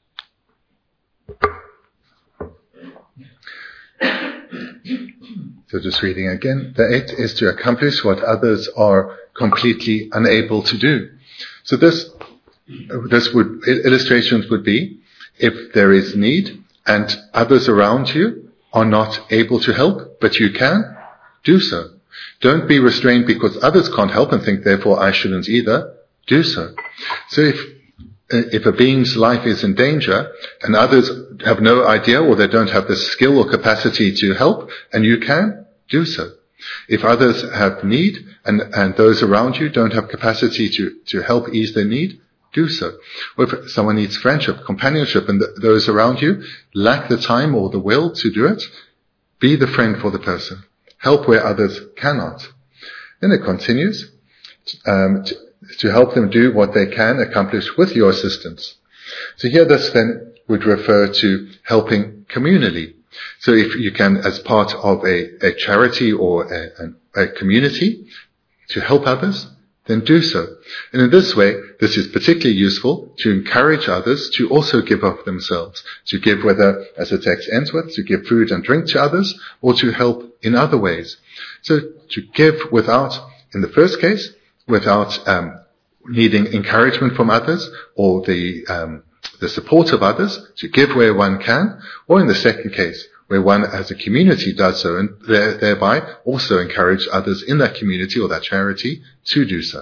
So just reading again, the eighth is to accomplish what others are completely unable to do. So this, this would, illustrations would be, if there is need and others around you are not able to help, but you can, do so. Don't be restrained because others can't help and think, therefore I shouldn't either. Do so. So if If a being's life is in danger and others have no idea or they don't have the skill or capacity to help and you can, do so. If others have need and, and those around you don't have capacity to, to help ease their need, do so. Or if someone needs friendship, companionship and th- those around you lack the time or the will to do it, be the friend for the person. Help where others cannot. Then it continues, um, to, to help them do what they can accomplish with your assistance. So here this then would refer to helping communally. So if you can, as part of a, a charity or a, a community, to help others, then do so. And in this way, this is particularly useful to encourage others to also give of themselves, to give whether, as the text ends with, to give food and drink to others, or to help in other ways. So to give without, in the first case, without um, needing encouragement from others or the um, the support of others, to give where one can, or in the second case, where one as a community does so, and there, thereby also encourage others in that community or that charity to do so.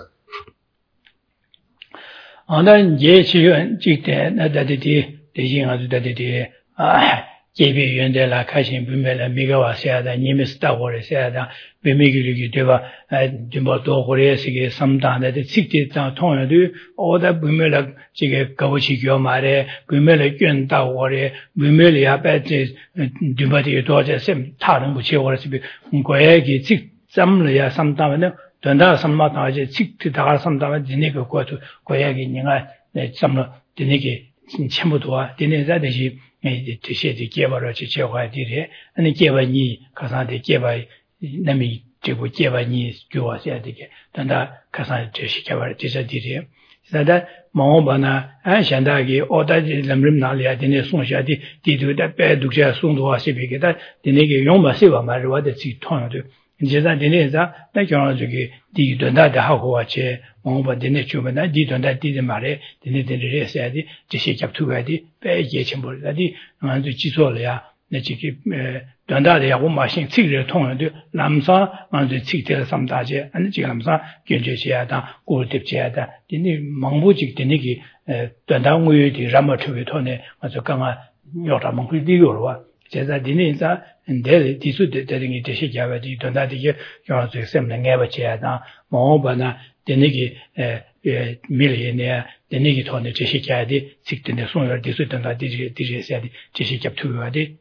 예배 연대라 가신 분매라 미가와세야다 니미스타고레세야다 베미기르기 되바 좀도 고레스게 삼단데 직지다 통해도 오다 분매라 지게 가보시교 말에 분매라 꾼다고레 분매리 앞에 좀바디 도저셈 다른 부치고레스 고야기 직 잠르야 삼단에 된다 삼마다지 직지다가 삼단에 니네가 고도 고야기 니가 잠르 니네게 전부도와 니네자듯이 대세의 개발을 지켜가야 되래. 아니 개발이 가산의 개발 남이 되고 개발이 교화해야 되게. 단다 가산 대시 개발 되셔야 되래. 그래서 뭐바나 아산다기 오다지 남림나리아 되네 송샤디 디두다 배둑자 송도와시비게다 되네게 용마세와 말와데 지통도 이제다 되네자 나경을 저기 디던다다 하고 왔지 뭐바 되네 주면은 디던다 디데 말에 되네들이 해야지 대시 잡투가디 배에 침벌다디 만도 지소려야 내 지기 donda ya wo ma xin ci de tong de lam sa ma de ci de sam da je an ji lam sa gyan je xia da gu de jia da de ni mang bu ji de ni gi donda ngui de ram ma chu to ne ma zo ga ma yo da mang gu di yo wa je za de ni za de di su de de ni de xi ja ba di donda de ye yo zo sem ne nge ba jia da mo ba na de ni gi millionaire de ni gi to ne je xi ja de ci de ne song yo de su donda de de je xia de je xi ja tu wa de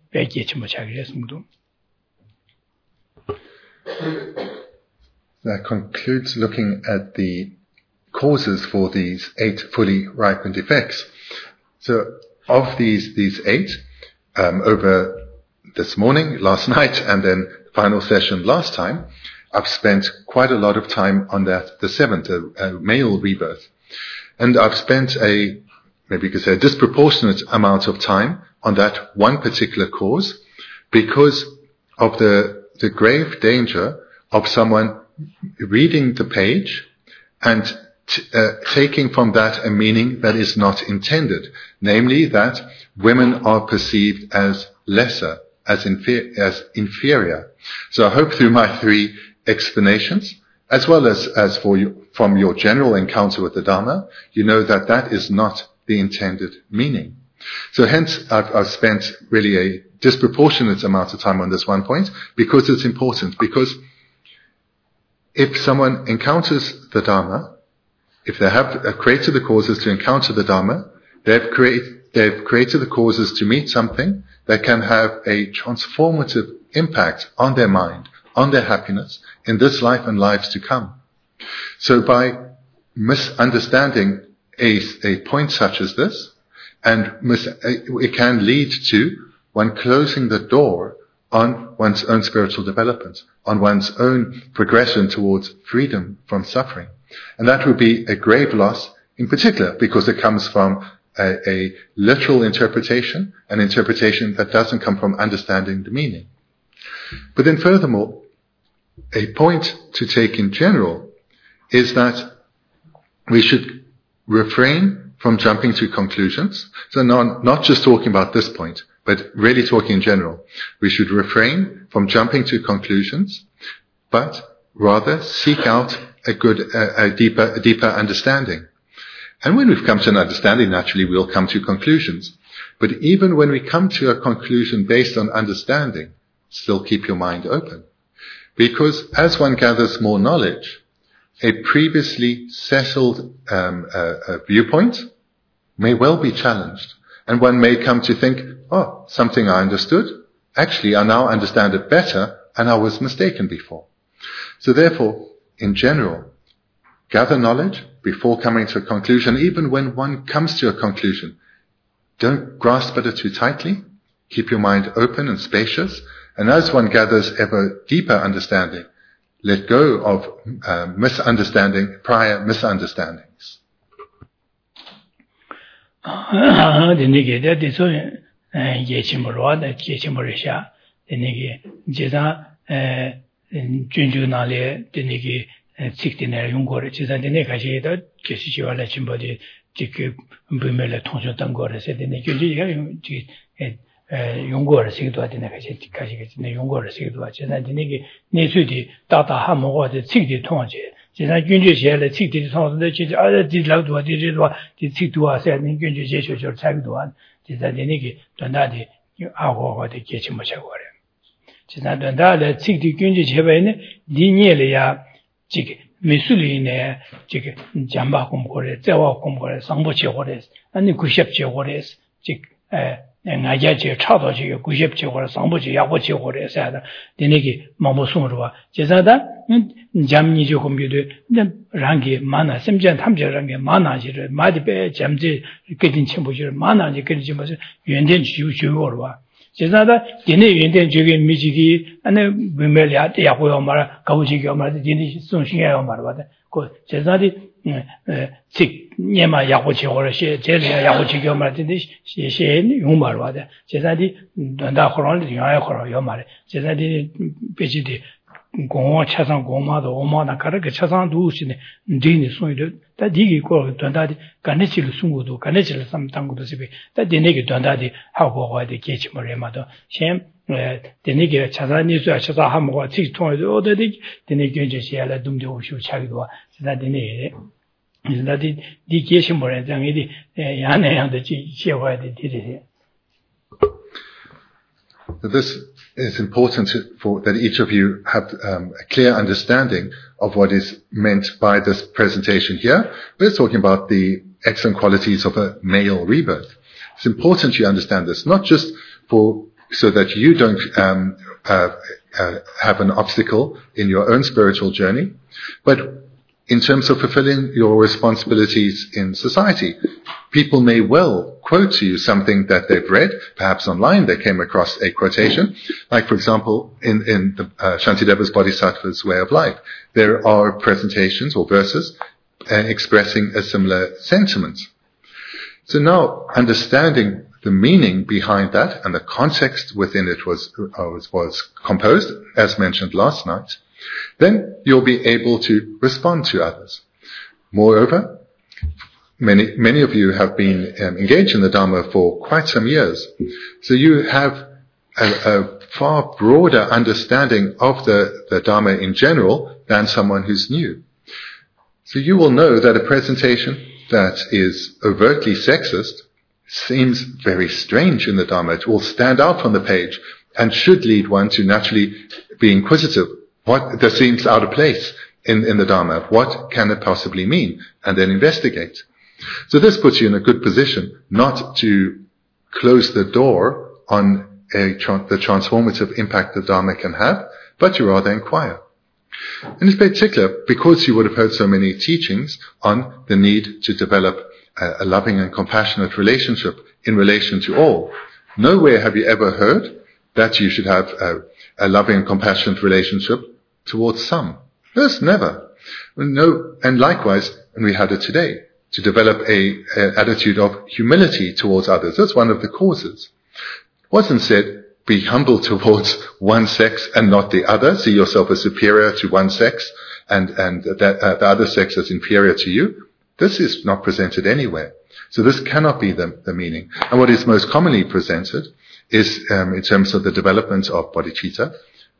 That concludes looking at the causes for these eight fully ripened effects. So of these these eight, um, over this morning, last night, and then final session last time, I've spent quite a lot of time on that, the seventh, a, a male rebirth. And I've spent a, maybe you could say, a disproportionate amount of time on that one particular cause because of the, the grave danger of someone reading the page and t- uh, taking from that a meaning that is not intended, namely that women are perceived as lesser, as, infer- as inferior. So I hope through my three explanations, as well as, as for you, from your general encounter with the Dharma, you know that that is not the intended meaning. So hence, I've, I've spent really a disproportionate amount of time on this one point because it's important. Because if someone encounters the Dharma, if they have created the causes to encounter the Dharma, they've, create, they've created the causes to meet something that can have a transformative impact on their mind, on their happiness, in this life and lives to come. So by misunderstanding a, a point such as this, and it can lead to one closing the door on one's own spiritual development, on one's own progression towards freedom from suffering. And that would be a grave loss, in particular, because it comes from a, a literal interpretation, an interpretation that doesn't come from understanding the meaning. But then furthermore, a point to take in general is that we should refrain from jumping to conclusions. So not, not just talking about this point, but really talking in general. We should refrain from jumping to conclusions, but rather seek out a good, a, a deeper, a deeper understanding. And when we've come to an understanding, naturally we'll come to conclusions. But even when we come to a conclusion based on understanding, still keep your mind open. Because as one gathers more knowledge, a previously settled um, uh, uh, viewpoint may well be challenged. And one may come to think, oh, something I understood, actually I now understand it better and I was mistaken before. So therefore, in general, gather knowledge before coming to a conclusion. Even when one comes to a conclusion, don't grasp at it too tightly. Keep your mind open and spacious. And as one gathers ever deeper understanding, let go of uh, misunderstanding, prior misunderstandings. Denege de de so ye chimoro da ye chimoro sha denege jeza eh junju na le denege sikdine yongore jeza dene ga je da kesi ji wala chimbo de dik bumele tongjo dan gore se dene junju ga ji eh yongore sikdo dene ga je ga je ne yongore sikdo jeza denege ne su di da da ha mo de sikdi tongje 제가 균주시에를 직디 통해서 이제 아래 뒤라도 뒤라도 뒤직도 와서 균주시 쇼쇼 차기도 한 제가 되게 전다디 아고고데 게치모셔고래 지나던다래 직디 균지 제베네 니니엘이야 지게 미술이네 지게 잠바 공고래 제와 공고래 상보치고래 아니 구십치고래 직에 나야지 차도지 구십치고래 상보치 야고치고래 해서 되네기 마모송으로와 제자다 잠니지 공비도 랑게 마나 심전 탐저랑게 마나지를 마디베 잠지 그din 첨부지를 마나지 그리지 무슨 연된 주주어로와 제자다 되네 연된 주게 미지기 안에 비멜이야 야고요 말 가우지기요 말 되네 송신해요 말바다 그 제자디 즉 녀마 야고치고를 시 제리야 야고치기요 말 되네 시시 용말바다 제자디 단다 호론이 야야 호로 요 말 제자디 베지디 공화 차상 공마도 오마나 가르게 차상 두시네 디니 소이도 다 디기 거 단다디 간네치를 숨고도 간네치를 삼당고도 집에 다 디네게 단다디 하고 가야돼 게치머레마도 셴 디네게 차상이 수 차상 하모가 직 통해도 어디디 디네게 제시야라 dumde 오슈 차기도 다 디네 이다디 디 게치머레 장이디 야네양도 지 시와야돼 디리 This is important to, for that each of you have um, a clear understanding of what is meant by this presentation here. We're talking about the excellent qualities of a male rebirth. It's important you understand this, not just for so that you don't um, uh, uh, have an obstacle in your own spiritual journey, but in terms of fulfilling your responsibilities in society. People may well quote to you something that they've read, perhaps online they came across a quotation, like for example in, in the uh, Shantideva's Bodhisattva's Way of Life. There are presentations or verses uh, expressing a similar sentiment. So now understanding the meaning behind that and the context within it was, uh, was, was composed, as mentioned last night, then you'll be able to respond to others. Moreover, many many of you have been um, engaged in the Dharma for quite some years, so you have a, a far broader understanding of the, the Dharma in general than someone who's new. So you will know that a presentation that is overtly sexist seems very strange in the Dharma. It will stand out from the page and should lead one to naturally be inquisitive. What that seems out of place in, in the Dharma? What can it possibly mean? And then investigate. So this puts you in a good position not to close the door on a, the transformative impact the Dharma can have, but to rather inquire. And in particular, because you would have heard so many teachings on the need to develop a, a loving and compassionate relationship in relation to all. Nowhere have you ever heard that you should have a, a loving and compassionate relationship towards some. Yes, never. No, and likewise, and we had it today, to develop a, a attitude of humility towards others. That's one of the causes. It wasn't said, be humble towards one sex and not the other. See yourself as superior to one sex and, and that, uh, the other sex as inferior to you. This is not presented anywhere. So this cannot be the, the meaning. And what is most commonly presented is, um, in terms of the development of bodhicitta,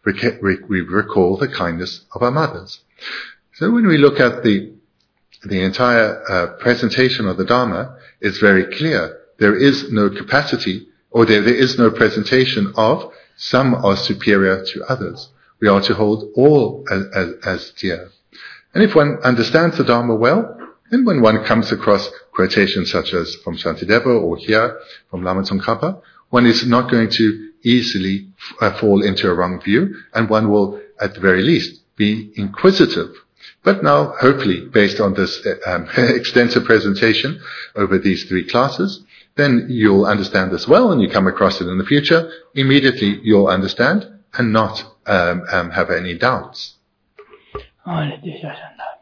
we recall the kindness of our mothers. So when we look at the the entire uh, presentation of the Dharma, it's very clear. There is no capacity, or there, there is no presentation of some are superior to others. We are to hold all as, as, as dear. And if one understands the Dharma well, then when one comes across quotations such as from Shantideva or here from Lama Tsongkhapa, one is not going to easily uh, fall into a wrong view, and one will, at the very least, be inquisitive. But now, hopefully, based on this um, extensive presentation over these three classes, then you'll understand this well, and you come across it in the future, immediately you'll understand and not um, um, have any doubts.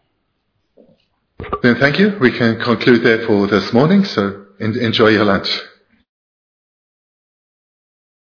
Then thank you. We can conclude there for this morning, so en- enjoy your lunch.